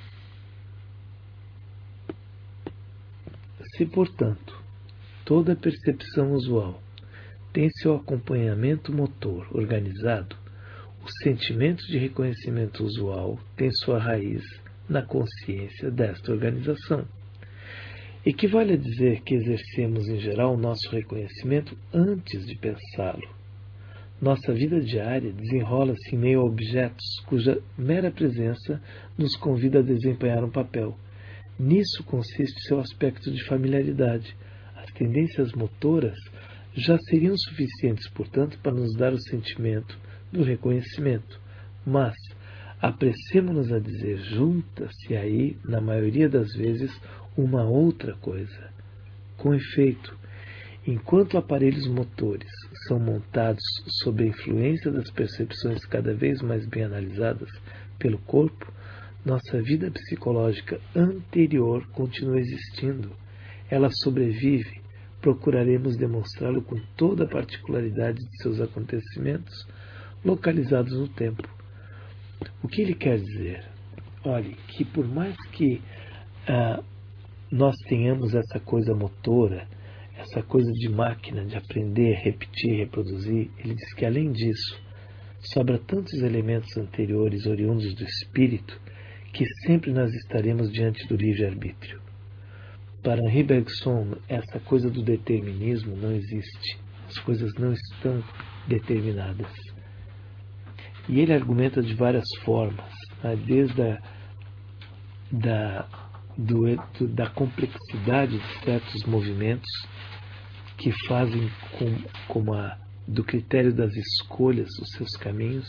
Se, portanto, toda percepção usual tem seu acompanhamento motor organizado, o sentimento de reconhecimento usual tem sua raiz na consciência desta organização. Equivale a dizer que exercemos em geral o nosso reconhecimento antes de pensá-lo. Nossa vida diária desenrola-se em meio a objetos cuja mera presença nos convida a desempenhar um papel. Nisso consiste seu aspecto de familiaridade. As tendências motoras já seriam suficientes, portanto, para nos dar o sentimento do reconhecimento. Mas apressemo-nos a dizer junta-se aí, na maioria das vezes, uma outra coisa. Com efeito, enquanto aparelhos motores são montados sob a influência das percepções cada vez mais bem analisadas pelo corpo, nossa vida psicológica anterior continua existindo. Ela sobrevive. Procuraremos demonstrá-lo com toda a particularidade de seus acontecimentos localizados no tempo. O que ele quer dizer? Olhe, que por mais que ah, nós tenhamos essa coisa motora, essa coisa de máquina, de aprender, repetir, reproduzir, ele diz que além disso, sobra tantos elementos anteriores oriundos do espírito que sempre nós estaremos diante do livre-arbítrio. Para Henri Bergson, essa coisa do determinismo não existe. As coisas não estão determinadas. E ele argumenta de várias formas, né? Desde a da, do, do, da complexidade de certos movimentos que fazem com, com a, do critério das escolhas os seus caminhos,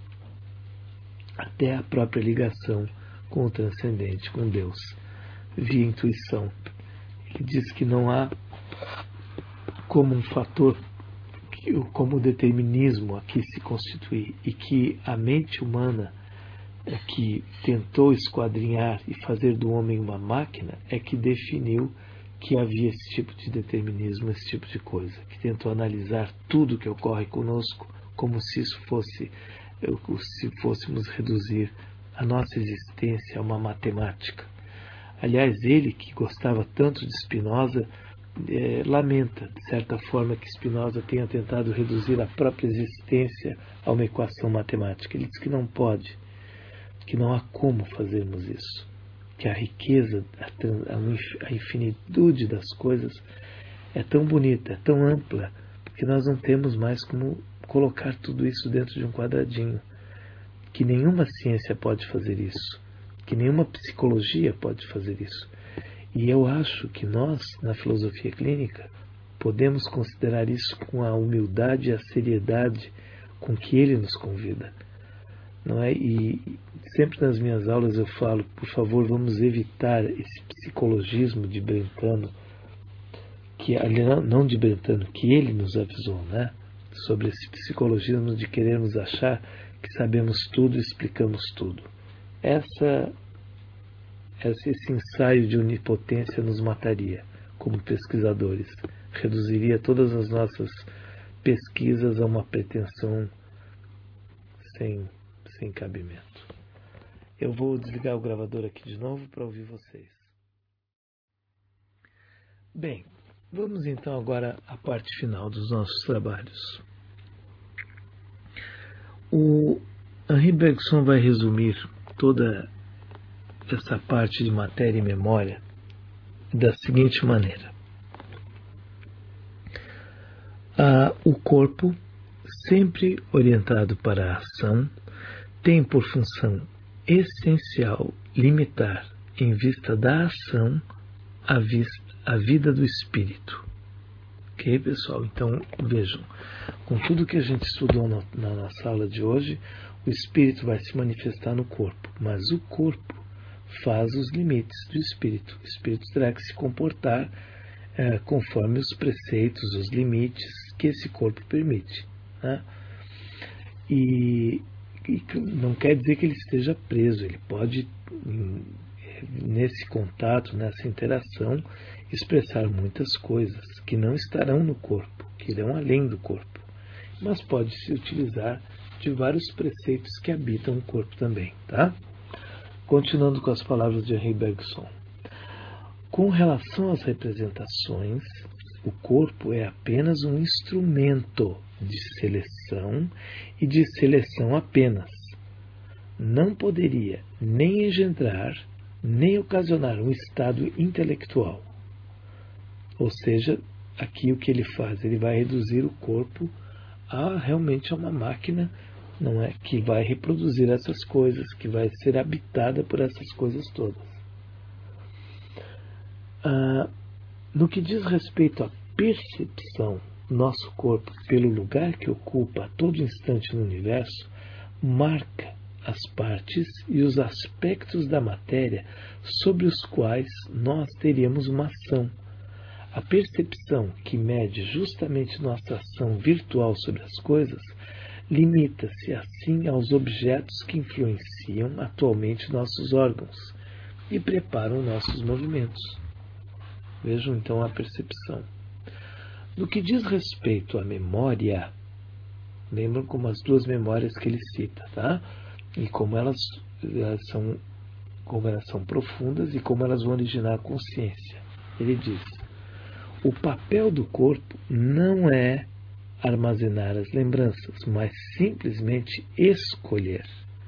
até a própria ligação com o transcendente, com Deus, via intuição. Ele diz que não há como um fator, como o determinismo aqui se constituir, e que a mente humana é que tentou esquadrinhar e fazer do homem uma máquina é que definiu que havia esse tipo de determinismo, esse tipo de coisa, que tentou analisar tudo que ocorre conosco como se isso fosse, se fôssemos reduzir a nossa existência a uma matemática. Aliás, ele, que gostava tanto de Spinoza, é, lamenta, de certa forma, que Spinoza tenha tentado reduzir a própria existência a uma equação matemática. Ele diz que não pode, que não há como fazermos isso, que a riqueza, a infinitude das coisas é tão bonita, é tão ampla, que nós não temos mais como colocar tudo isso dentro de um quadradinho, que nenhuma ciência pode fazer isso, que nenhuma psicologia pode fazer isso. E eu acho que nós, na filosofia clínica, podemos considerar isso com a humildade e a seriedade com que ele nos convida. Não é? E sempre nas minhas aulas eu falo, por favor, vamos evitar esse psicologismo de Brentano, que, não de Brentano, que ele nos avisou, né? Sobre esse psicologismo de querermos achar que sabemos tudo e explicamos tudo. Essa, esse ensaio de onipotência nos mataria como pesquisadores, reduziria todas as nossas pesquisas a uma pretensão sem, sem cabimento. Eu vou desligar o gravador aqui de novo para ouvir vocês. Bem, vamos então agora à parte final dos nossos trabalhos. O Henri Bergson vai resumir toda essa parte de matéria e memória da seguinte maneira. Ah, o corpo, sempre orientado para a ação, tem por função essencial limitar, em vista da ação, a, vista, a vida do espírito. Ok, pessoal? Então, vejam, com tudo que a gente estudou na, na nossa aula de hoje, o espírito vai se manifestar no corpo, mas o corpo faz os limites do espírito. O espírito terá que se comportar é, conforme os preceitos, os limites que esse corpo permite, né? E, e não quer dizer que ele esteja preso, ele pode, nesse contato, nessa interação, expressar muitas coisas que não estarão no corpo, que irão além do corpo, mas pode se utilizar de vários preceitos que habitam o corpo também, tá? Continuando com as palavras de Henri Bergson. Com relação às representações, o corpo é apenas um instrumento de seleção e de seleção apenas. Não poderia nem engendrar, nem ocasionar um estado intelectual. Ou seja, aqui o que ele faz? Ele vai reduzir o corpo há realmente uma máquina, não é, que vai reproduzir essas coisas, que vai ser habitada por essas coisas todas. Ah, no que diz respeito à percepção, nosso corpo, pelo lugar que ocupa a todo instante no universo, marca as partes e os aspectos da matéria sobre os quais nós teríamos uma ação. A percepção, que mede justamente nossa ação virtual sobre as coisas, limita-se assim aos objetos que influenciam atualmente nossos órgãos e preparam nossos movimentos. Vejam então a percepção. No que diz respeito à memória, lembram como as duas memórias que ele cita, tá? E como elas, elas são, como elas são profundas e como elas vão originar a consciência. Ele diz: o papel do corpo não é armazenar as lembranças, mas simplesmente escolher.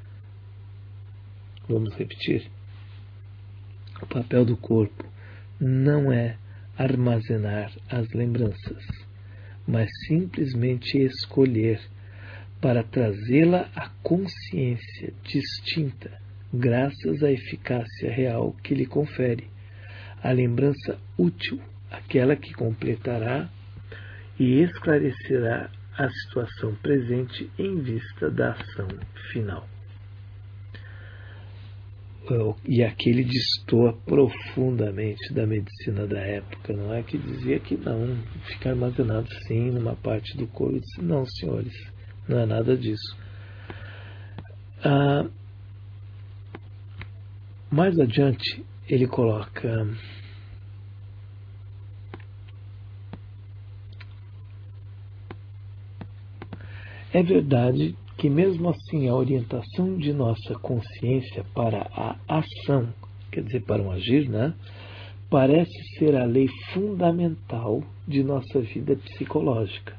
Vamos repetir? O papel do corpo não é armazenar as lembranças, mas simplesmente escolher para trazê-la à consciência distinta, graças à eficácia real que lhe confere, a lembrança útil, aquela que completará e esclarecerá a situação presente em vista da ação final. E aquele destoa profundamente da medicina da época, não é? Que dizia que não, fica armazenado sim numa parte do corpo. Eu disse, não, senhores, não é nada disso. Ah, mais adiante, ele coloca: é verdade que mesmo assim a orientação de nossa consciência para a ação, quer dizer, para um agir, né, parece ser a lei fundamental de nossa vida psicológica.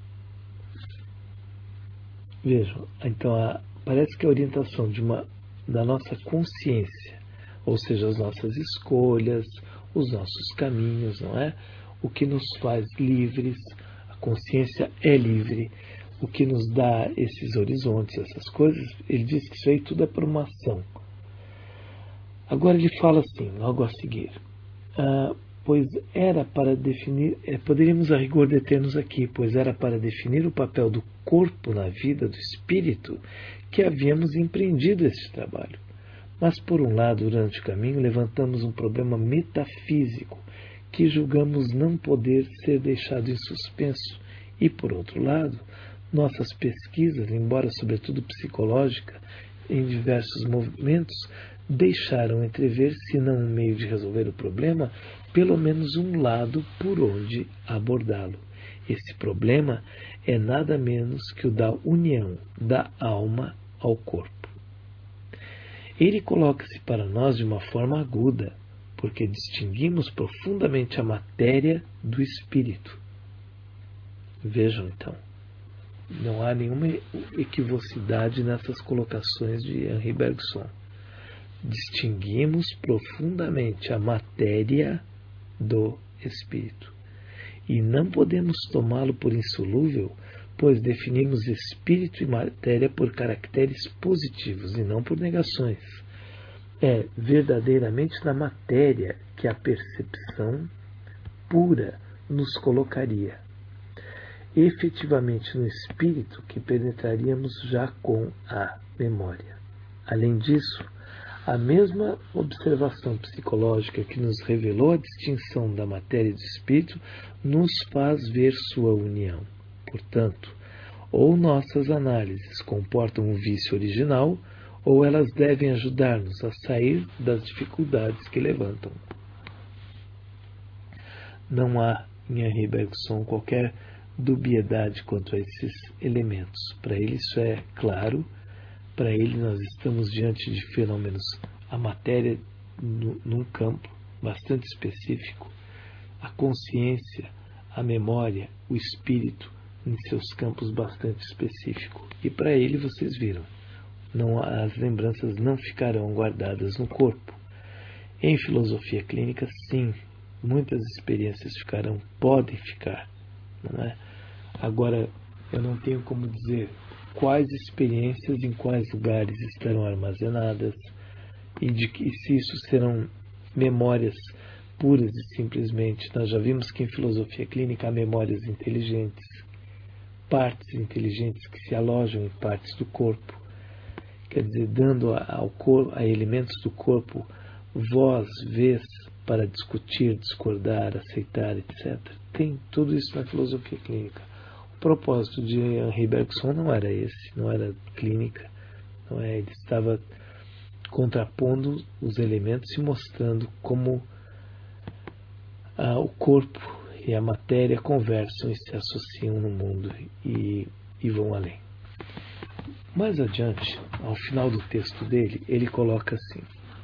Vejam, então a, parece que a orientação de uma, da nossa consciência, ou seja, as nossas escolhas, os nossos caminhos, não é? O que nos faz livres, a consciência é livre. O que nos dá esses horizontes, essas coisas, ele diz que isso aí tudo é por uma ação. Agora ele fala assim, logo a seguir, ah, pois era para definir, é, poderíamos a rigor deter-nos aqui, pois era para definir o papel do corpo na vida do espírito que havíamos empreendido este trabalho. Mas, por um lado, durante o caminho, levantamos um problema metafísico que julgamos não poder ser deixado em suspenso, e, por outro lado, nossas pesquisas, embora sobretudo psicológica, em diversos movimentos, deixaram entrever, se não um meio de resolver o problema, pelo menos um lado por onde abordá-lo. Esse problema é nada menos que o da união da alma ao corpo. Ele coloca-se para nós de uma forma aguda, porque distinguimos profundamente a matéria do espírito. Vejam então. Não há nenhuma equivocidade nessas colocações de Henri Bergson. Distinguimos profundamente a matéria do espírito. E não podemos tomá-lo por insolúvel, pois definimos espírito e matéria por caracteres positivos e não por negações. É verdadeiramente na matéria que a percepção pura nos colocaria. Efetivamente no espírito que penetraríamos já com a memória. Além disso, a mesma observação psicológica que nos revelou a distinção da matéria e do espírito nos faz ver sua união. Portanto, ou nossas análises comportam um vício original, ou elas devem ajudar-nos a sair das dificuldades que levantam. Não há em Henri Bergson qualquer dubiedade quanto a esses elementos. Para ele isso é claro, para ele nós estamos diante de fenômenos, a matéria no, num campo bastante específico, a consciência, a memória, o espírito em seus campos bastante específicos. E para ele vocês viram, não, as lembranças não ficarão guardadas no corpo. Em filosofia clínica, sim, muitas experiências ficarão, podem ficar, não é? Agora, eu não tenho como dizer quais experiências em quais lugares estarão armazenadas e de que se isso serão memórias puras e simplesmente. Nós já vimos que em filosofia clínica há memórias inteligentes, partes inteligentes que se alojam em partes do corpo, quer dizer, dando ao corpo, a elementos do corpo voz, vez para discutir, discordar, aceitar, etcétera. Tem tudo isso na filosofia clínica. O propósito de Henri Bergson não era esse, não era clínica, não é? Ele estava contrapondo os elementos e mostrando como ah, o corpo e a matéria conversam e se associam no mundo e, e vão além. Mais adiante, ao final do texto dele, ele coloca assim: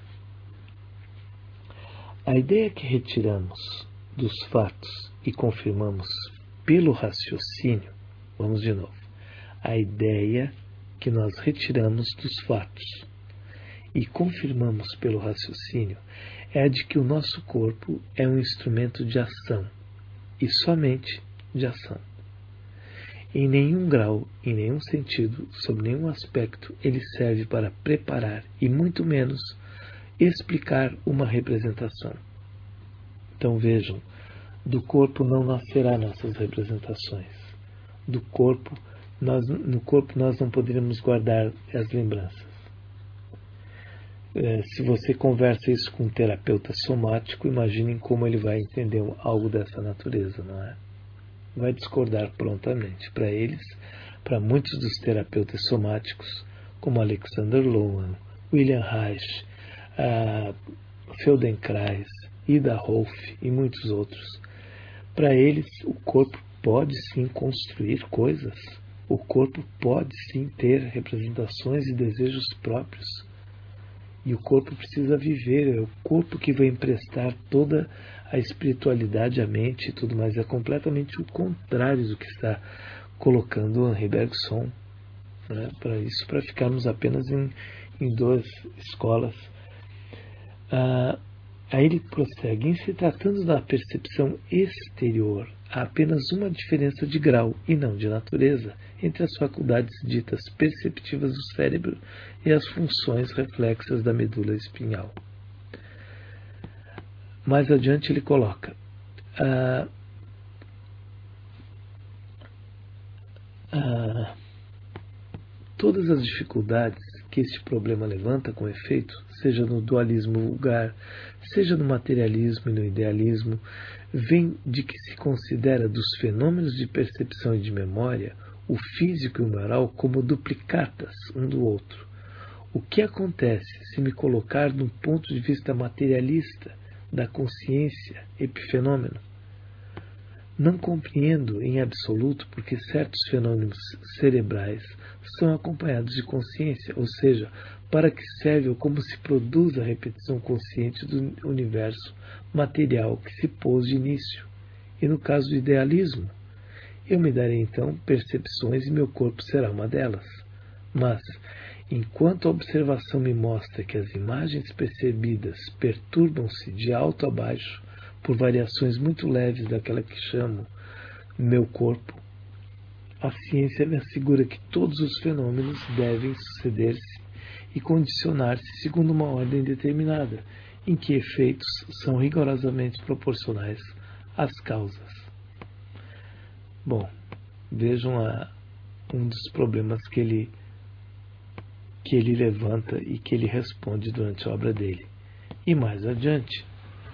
a ideia que retiramos dos fatos e confirmamos pelo raciocínio, vamos de novo, a ideia que nós retiramos dos fatos e confirmamos pelo raciocínio é a de que o nosso corpo é um instrumento de ação, e somente de ação. Em nenhum grau, em nenhum sentido, sob nenhum aspecto, ele serve para preparar, e muito menos explicar uma representação. Então vejam, do corpo não nascerá nossas representações. Do corpo, nós, no corpo nós não poderemos guardar as lembranças. É, se você conversa isso com um terapeuta somático, imaginem como ele vai entender algo dessa natureza, não é? Vai discordar prontamente. Para eles, para muitos dos terapeutas somáticos, como Alexander Lowen, William Reich, uh, Feldenkrais, Ida Rolf e muitos outros, para eles o corpo pode sim construir coisas, o corpo pode sim ter representações e desejos próprios, e o corpo precisa viver, é o corpo que vai emprestar toda a espiritualidade à mente e tudo mais. É completamente o contrário do que está colocando Henri Bergson, né? Para isso, para ficarmos apenas em, em duas escolas. Ah, aí ele prossegue: em se tratando da percepção exterior, há apenas uma diferença de grau e não de natureza entre as faculdades ditas perceptivas do cérebro e as funções reflexas da medula espinhal. Mais adiante ele coloca: ah, ah, todas as dificuldades que este problema levanta com efeito, seja no dualismo vulgar, seja no materialismo e no idealismo, vêm de que se considera dos fenômenos de percepção e de memória o físico e o moral como duplicatas um do outro. O que acontece se me colocar do ponto de vista materialista da consciência epifenômeno? Não compreendo em absoluto porque certos fenômenos cerebrais são acompanhados de consciência, ou seja, para que serve ou como se produz a repetição consciente do universo material que se pôs de início. E no caso do idealismo, eu me darei então percepções e meu corpo será uma delas. Mas, enquanto a observação me mostra que as imagens percebidas perturbam-se de alto a baixo por variações muito leves daquela que chamo meu corpo, a ciência me assegura que todos os fenômenos devem suceder-se e condicionar-se segundo uma ordem determinada, em que efeitos são rigorosamente proporcionais às causas. Bom, vejam a, um dos problemas que ele, que ele levanta e que ele responde durante a obra dele. E mais adiante,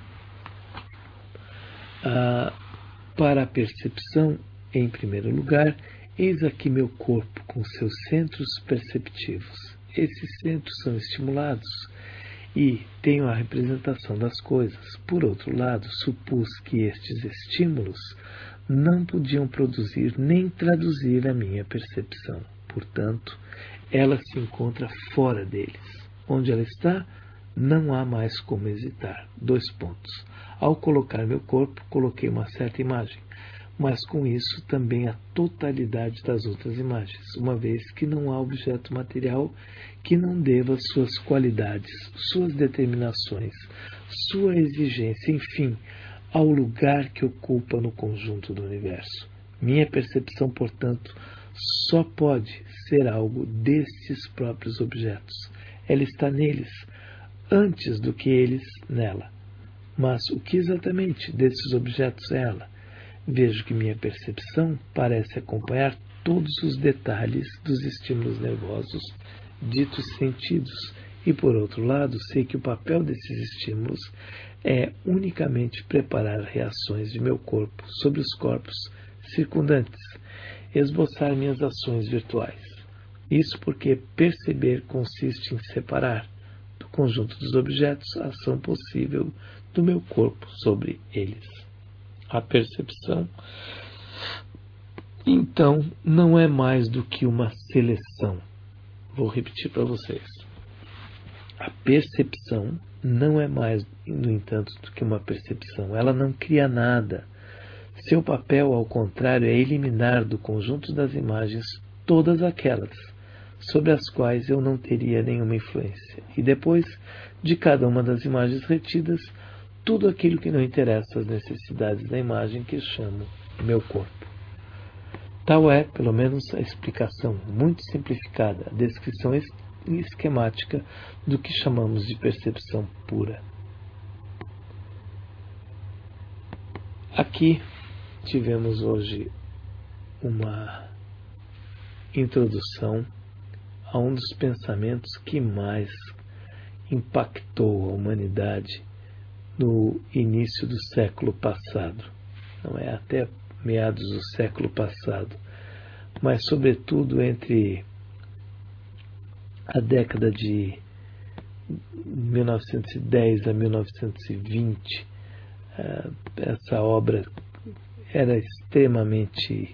ah, para a percepção, em primeiro lugar, eis aqui meu corpo com seus centros perceptivos. Esses centros são estimulados e tenho a representação das coisas. Por outro lado, supus que estes estímulos não podiam produzir nem traduzir a minha percepção. Portanto, ela se encontra fora deles. Onde ela está, não há mais como hesitar. Dois pontos. Ao colocar meu corpo, coloquei uma certa imagem, mas com isso também a totalidade das outras imagens, uma vez que não há objeto material que não deva suas qualidades, suas determinações, sua exigência, enfim, ao lugar que ocupa no conjunto do universo. Minha percepção, portanto, só pode ser algo destes próprios objetos. Ela está neles antes do que eles nela. Mas o que exatamente desses objetos é ela? Vejo que minha percepção parece acompanhar todos os detalhes dos estímulos nervosos ditos sentidos, e por outro lado, sei que o papel desses estímulos é unicamente preparar reações de meu corpo sobre os corpos circundantes, esboçar minhas ações virtuais. Isso porque perceber consiste em separar do conjunto dos objetos a ação possível do meu corpo sobre eles. A percepção, então, não é mais do que uma seleção. Vou repetir para vocês. A percepção não é mais, no entanto, do que uma percepção. Ela não cria nada. Seu papel, ao contrário, é eliminar do conjunto das imagens todas aquelas sobre as quais eu não teria nenhuma influência. E depois de cada uma das imagens retidas, tudo aquilo que não interessa às necessidades da imagem que chamo meu corpo. Tal é, pelo menos, a explicação muito simplificada, a descrição esquemática do que chamamos de percepção pura. Aqui tivemos hoje uma introdução a um dos pensamentos que mais impactou a humanidade no início do século passado. Não é até meados do século passado, mas sobretudo entre a década de mil novecentos e dez a mil novecentos e vinte, essa obra era extremamente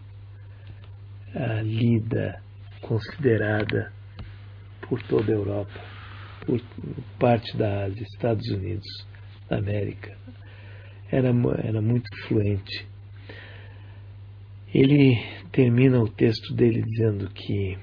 lida, considerada por toda a Europa, por parte da Ásia, Estados Unidos da América. Era, era muito fluente. Ele termina o texto dele dizendo que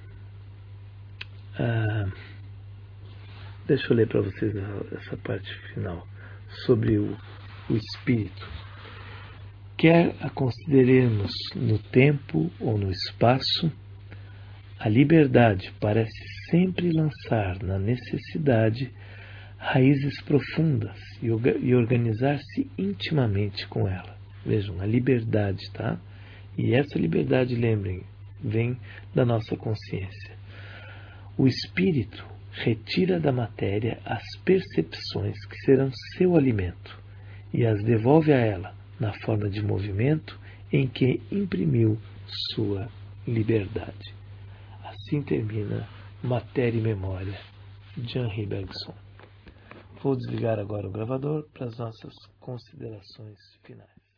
ah, deixa eu ler para vocês essa parte final sobre o, o espírito. Quer a consideremos no tempo ou no espaço, a liberdade parece sempre lançar na necessidade raízes profundas e organizar-se intimamente com ela. Vejam, a liberdade, tá? E essa liberdade, lembrem, vem da nossa consciência. O espírito retira da matéria as percepções que serão seu alimento e as devolve a ela na forma de movimento em que imprimiu sua liberdade. Assim termina Matéria e Memória, de Henri Bergson. Vou desligar agora o gravador para as nossas considerações finais.